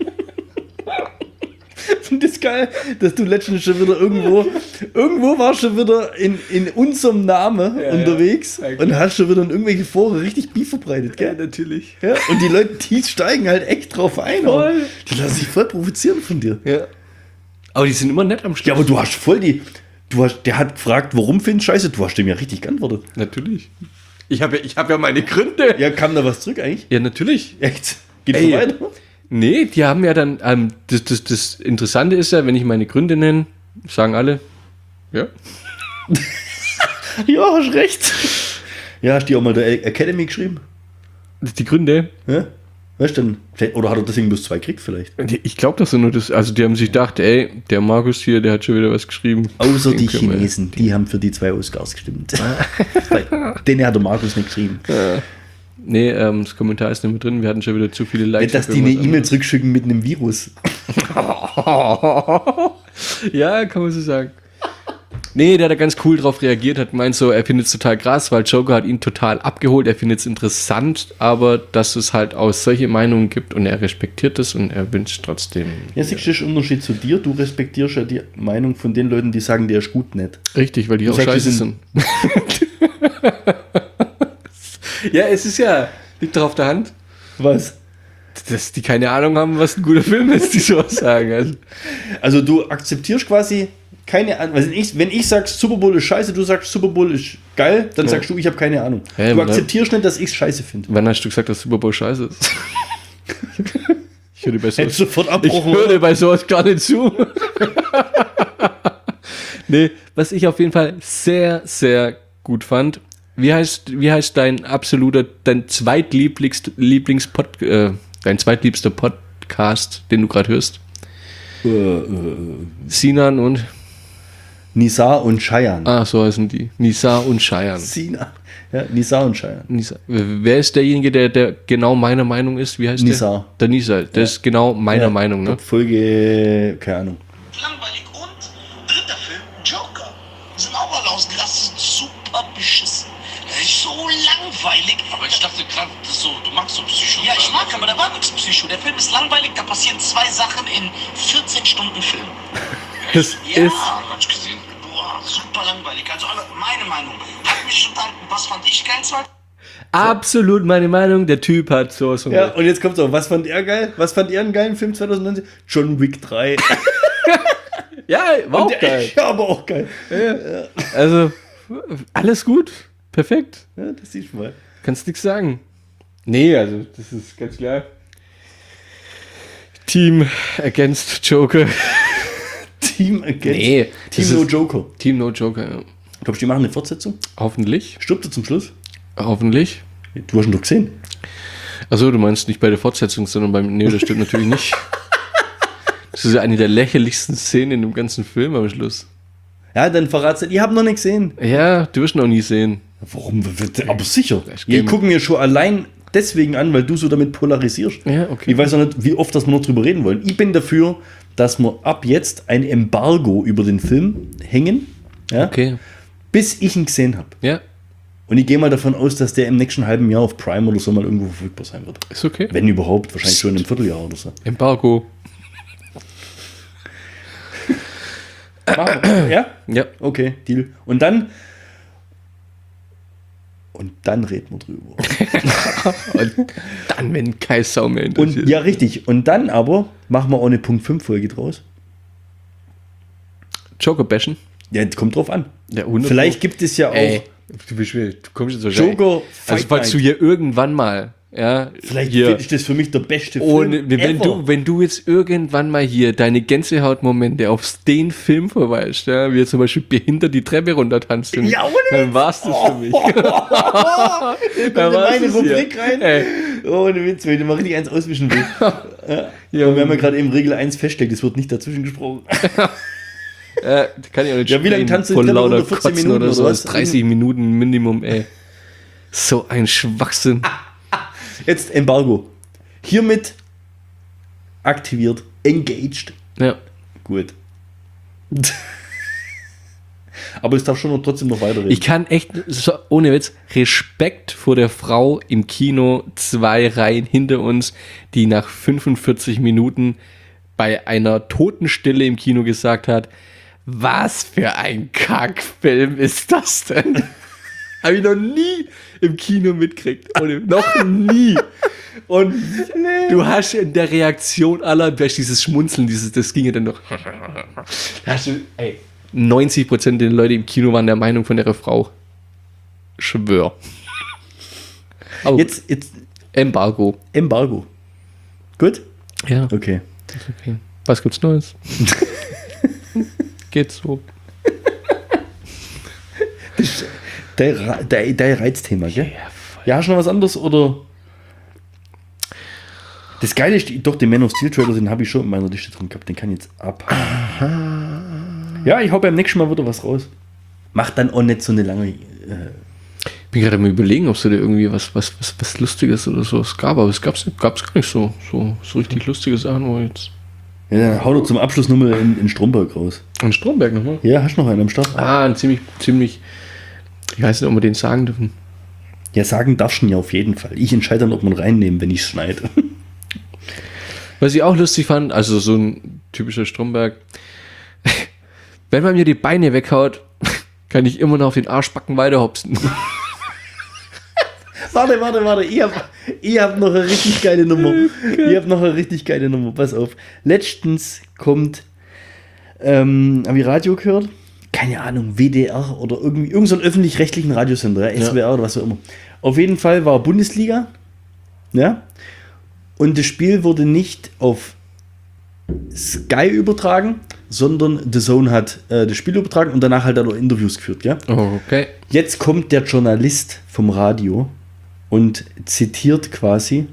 Ich finde das geil, dass du letztens schon wieder irgendwo warst schon wieder in unserem Namen unterwegs und hast schon wieder in irgendwelche Foren richtig Beef verbreitet, gell? Ja, natürlich. Ja, und die Leute, die steigen halt echt drauf ein. Voll. Die lassen sich voll provozieren von dir. Ja. Aber die sind immer nett am Schluss. Ja, aber du hast voll der hat gefragt, warum findest du scheiße? Du hast dem ja richtig geantwortet. Natürlich. Ich hab ja meine Gründe. Ja, kam da was zurück eigentlich? Ja, natürlich. Echt? Geht so weiter? Nee, die haben ja dann, das Interessante ist ja, wenn ich meine Gründe nenne, sagen alle, ja. Ja, hast recht. Ja, hast du auch mal der Academy geschrieben? Die Gründe? Ja? Weißt du denn? Oder hat er deswegen bloß 2 gekriegt vielleicht? Ich glaube, dass er nur das, also die haben sich gedacht, ey, der Markus hier, der hat schon wieder was geschrieben. Außer Den die können wir- Chinesen, die haben für die 2 Oscars gestimmt. Den hat der Markus nicht geschrieben. Nee, das Kommentar ist nicht mehr drin, wir hatten schon wieder zu viele Likes. Dass auf die eine irgendwas E-Mail zurückschicken mit einem Virus. Ja, kann man so sagen. Nee, der hat da ganz cool drauf reagiert, hat gemeint so, er findet es total krass, weil Joker hat ihn total abgeholt, er findet es interessant, aber dass es halt auch solche Meinungen gibt und er respektiert es und er wünscht trotzdem. Ja, siehst du den Unterschied zu dir? Du respektierst ja die Meinung von den Leuten, die sagen, der ist gut nicht. Richtig, weil die Du auch sagst, scheiße die sind. Ja, es ist ja, liegt doch auf der Hand, Was? dass die keine Ahnung haben, was ein guter Film ist, die sowas sagen. Also du akzeptierst quasi keine Ahnung. Also wenn ich sage, Super Bowl ist scheiße, du sagst, Super Bowl ist geil, dann sagst du, ich habe keine Ahnung. Ja, du aber- akzeptierst nicht, dass ich es scheiße finde. Wann hast du gesagt, dass Super Bowl scheiße ist? Ich höre bei Hättest sowas, sofort abbrochen. ich höre bei sowas gar nicht zu. Nee, was ich auf jeden Fall sehr, sehr gut fand. Wie heißt dein zweitliebster Podcast, den du gerade hörst? Sinan und... Nisa und Cheyenne. Ah, so heißen die. Nisa und Cheyenne. Sina. Ja, Nisa und Cheyenne. Nisa. Wer ist derjenige, der genau meiner Meinung ist? Wie heißt Nisa. der? Der Nisa. Der ist genau meiner Meinung, ne? Folge, keine Ahnung. Langweilig und dritter Film, Joker. Sind auch mal ausgerastet, super beschissen. Das ist so langweilig. Aber ich dachte gerade, du magst so Psycho. Ja, ich mag, aber da war nichts Psycho. Der Film ist langweilig, da passieren 2 Sachen in 14 Stunden Film. Das Ja, ist... Hab ich gesehen. boah, super langweilig. Also meine Meinung. Hat mich unterhalten, was fand ich geil? Absolut meine Meinung. Der Typ hat sowas von... Ja, und jetzt kommt's auch. Was fand er geil? Was fand er einen geilen Film 2019? John Wick 3. Ja, war auch geil. Ja, aber auch geil. Ja. Also, alles gut. Perfekt. Ja, das siehst du mal. Kannst nichts sagen. Nee, also, das ist ganz klar. Team against Joker. Team against. Nee, Team das No ist- Joker. Team No Joker, ja. Glaubst du, die machen eine Fortsetzung? Hoffentlich. Stirbt er zum Schluss? Hoffentlich. Du hast ihn doch gesehen. Achso, du meinst nicht bei der Fortsetzung, sondern beim... Nee, das stimmt natürlich nicht. Das ist ja eine der lächerlichsten Szenen in dem ganzen Film am Schluss. Ja, dann verrat's nicht. Ich habe noch nicht gesehen. Ja, du wirst ihn auch nie sehen. Warum? Aber sicher. Das Wir Game- gucken ja schon allein deswegen an, weil du so damit polarisierst. Ja, okay. Ich weiß auch nicht, wie oft dass wir noch drüber reden wollen. Ich bin dafür, dass wir ab jetzt ein Embargo über den Film hängen, ja, Okay. bis ich ihn gesehen habe. Ja, Und ich gehe mal davon aus, dass der im nächsten halben Jahr auf Prime oder so mal irgendwo verfügbar sein wird. ist okay. Wenn überhaupt, wahrscheinlich schon im Vierteljahr oder so. Embargo. Machen wir. Ja? Ja. Okay, Deal. Und dann reden wir drüber. Und dann, wenn kein Sau mehr interessiert. Und ja, richtig. Und dann aber machen wir auch eine Punkt 5 Folge draus. Joker bashen. Ja, kommt drauf an. Ja, 100%. Vielleicht gibt es ja auch du kommst jetzt wahrscheinlich. Joker Fight Also falls du Night. hier irgendwann mal, ja, Vielleicht hier, ist das für mich der beste ohne, Film wenn du jetzt irgendwann mal hier deine Gänsehautmomente auf den Film verweist, ja, wie zum Beispiel behindert die Treppe runter tanzt, Ja, ohne dann war's das für mich. Dann Dann kommt in war's meine es Rubrik hier. rein. Ey. Ohne Witz, wenn ich mal richtig eins auswischen will. Ja, und wir haben ja gerade eben Regel 1 festgelegt, es wird nicht dazwischen gesprochen. Kann ich auch nicht Ja, wie lange spielen, tanzt du vor die Treppe lauter runter? 14 Kotzen Minuten oder so? oder was? 30 Minuten Minimum, ey. So ein Schwachsinn. Jetzt Embargo. Hiermit aktiviert, engaged. Ja. Gut. Aber es darf schon trotzdem noch weiterreden. Ich kann echt, so, ohne Witz, Respekt vor der Frau im Kino, 2 Reihen hinter uns, die nach 45 Minuten bei einer Totenstille im Kino gesagt hat, was für ein Kackfilm ist das denn? Habe ich noch nie im Kino mitgekriegt. Noch nie. Und du hast in der Reaktion aller, dieses Schmunzeln, das ging ja dann noch. Da hast du, ey, 90% der Leute im Kino waren der Meinung von der Frau. Schwör. Oh, Jetzt Embargo. Embargo. Gut? Ja, Okay. okay. Was gibt's Neues? Geht so. Dein Reizthema, gell? Ja, hast du noch was anderes oder? Das Geile ist, doch, den Man of Steel Trailer, den habe ich schon in meiner Liste drin gehabt, den kann ich jetzt ab. Ja, ich hau beim nächsten Mal wieder was raus. Macht dann auch nicht so eine lange. Ich bin gerade mal überlegen, ob es da irgendwie was Lustiges oder so gab, aber es gab's gar nicht so richtig lustige Sachen, wo jetzt. Ja, dann hau doch zum Abschluss nochmal in Stromberg raus. An Stromberg nochmal? Ja, hast du noch einen am Start? Ein ziemlich, ich weiß nicht, ob wir den sagen dürfen. Ja, sagen darfst du ihn ja auf jeden Fall. Ich entscheide dann, ob man reinnehmen, wenn ich es schneide. Was ich auch lustig fand, also so ein typischer Stromberg, wenn man mir die Beine weghaut, kann ich immer noch auf den Arschbacken weiterhopsen. Warte. Ich hab noch eine richtig geile Nummer. Pass auf. Letztens kommt, habe ich Radio gehört? Keine Ahnung, WDR oder irgend so einen öffentlich-rechtlichen Radiosender, ja, SWR oder was auch immer. Auf jeden Fall war Bundesliga, ja, und das Spiel wurde nicht auf Sky übertragen, sondern The Zone hat das Spiel übertragen und danach halt auch Interviews geführt, ja. Oh, okay. Jetzt kommt der Journalist vom Radio und zitiert quasi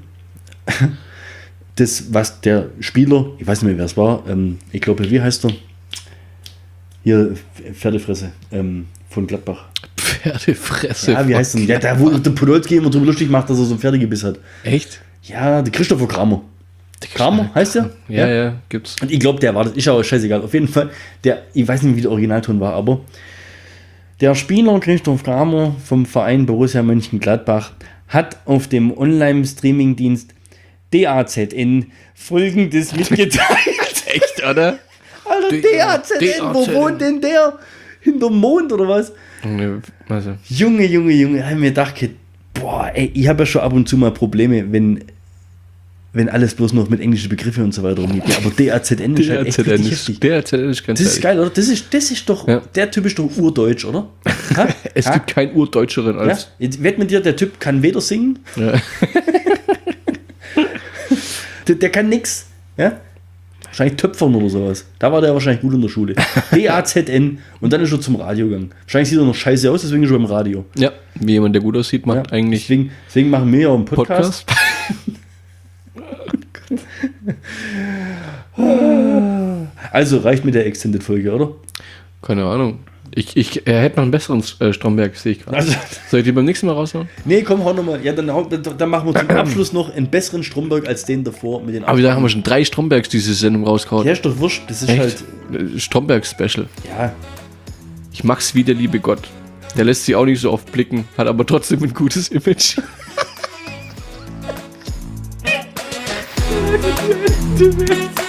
das, was der Spieler, ich weiß nicht mehr, wer es war, ich glaube, wie heißt er? Hier, Pferdefresse von Gladbach. Pferdefresse. Ja, wie heißt er? Ja, der, wo der Podolski immer drüber lustig macht, dass er so ein Pferdegebiss hat. Echt? Ja, der Christopher Kramer. Kramer heißt der? Ja, gibt's. Und ich glaube, der war das. Ist aber scheißegal. Auf jeden Fall, ich weiß nicht, wie der Originalton war, aber der Spieler Christoph Kramer vom Verein Borussia Mönchengladbach hat auf dem Online-Streaming-Dienst DAZN Folgendes mitgeteilt. Echt, oder? Alter, DAZN, wo wohnt denn der? Hinterm Mond oder was? Also. Junge, ich habe mir gedacht, boah, ey, ich habe ja schon ab und zu mal Probleme, wenn alles bloß noch mit englischen Begriffen und so weiter rumgeht. Ja, aber DAZN ist halt echt richtig heftig. DAZN ist ganz Das ist geil, oder? Das ist doch, ja. Der Typ ist doch urdeutsch, oder? Es gibt keinen Urdeutscheren als... Ja? Jetzt wett mit dir, der Typ kann weder singen, Ja. der kann nix, ja? Wahrscheinlich Töpfern oder sowas. Da war der wahrscheinlich gut in der Schule. DAZN und dann ist er zum Radio gegangen. Wahrscheinlich sieht er noch scheiße aus, deswegen ist er beim Radio. Ja, wie jemand, der gut aussieht, macht Ja, eigentlich deswegen machen wir ja auch einen Podcast. Also reicht mit der Extended-Folge, oder? Keine Ahnung. Er hätte noch einen besseren Stromberg, sehe ich gerade. Also, Soll ich die beim nächsten Mal raushauen? nee, komm, hau nochmal. Ja, dann machen wir zum Abschluss noch einen besseren Stromberg als den davor mit den Aber da haben wir schon 3 Strombergs diese Sendung rausgehauen. Ja, ist doch wurscht. Das ist Echt? halt. Stromberg-Special. Ja. Ich mag's wie der liebe Gott. Der lässt sich auch nicht so oft blicken, hat aber trotzdem ein gutes Image. Du willst.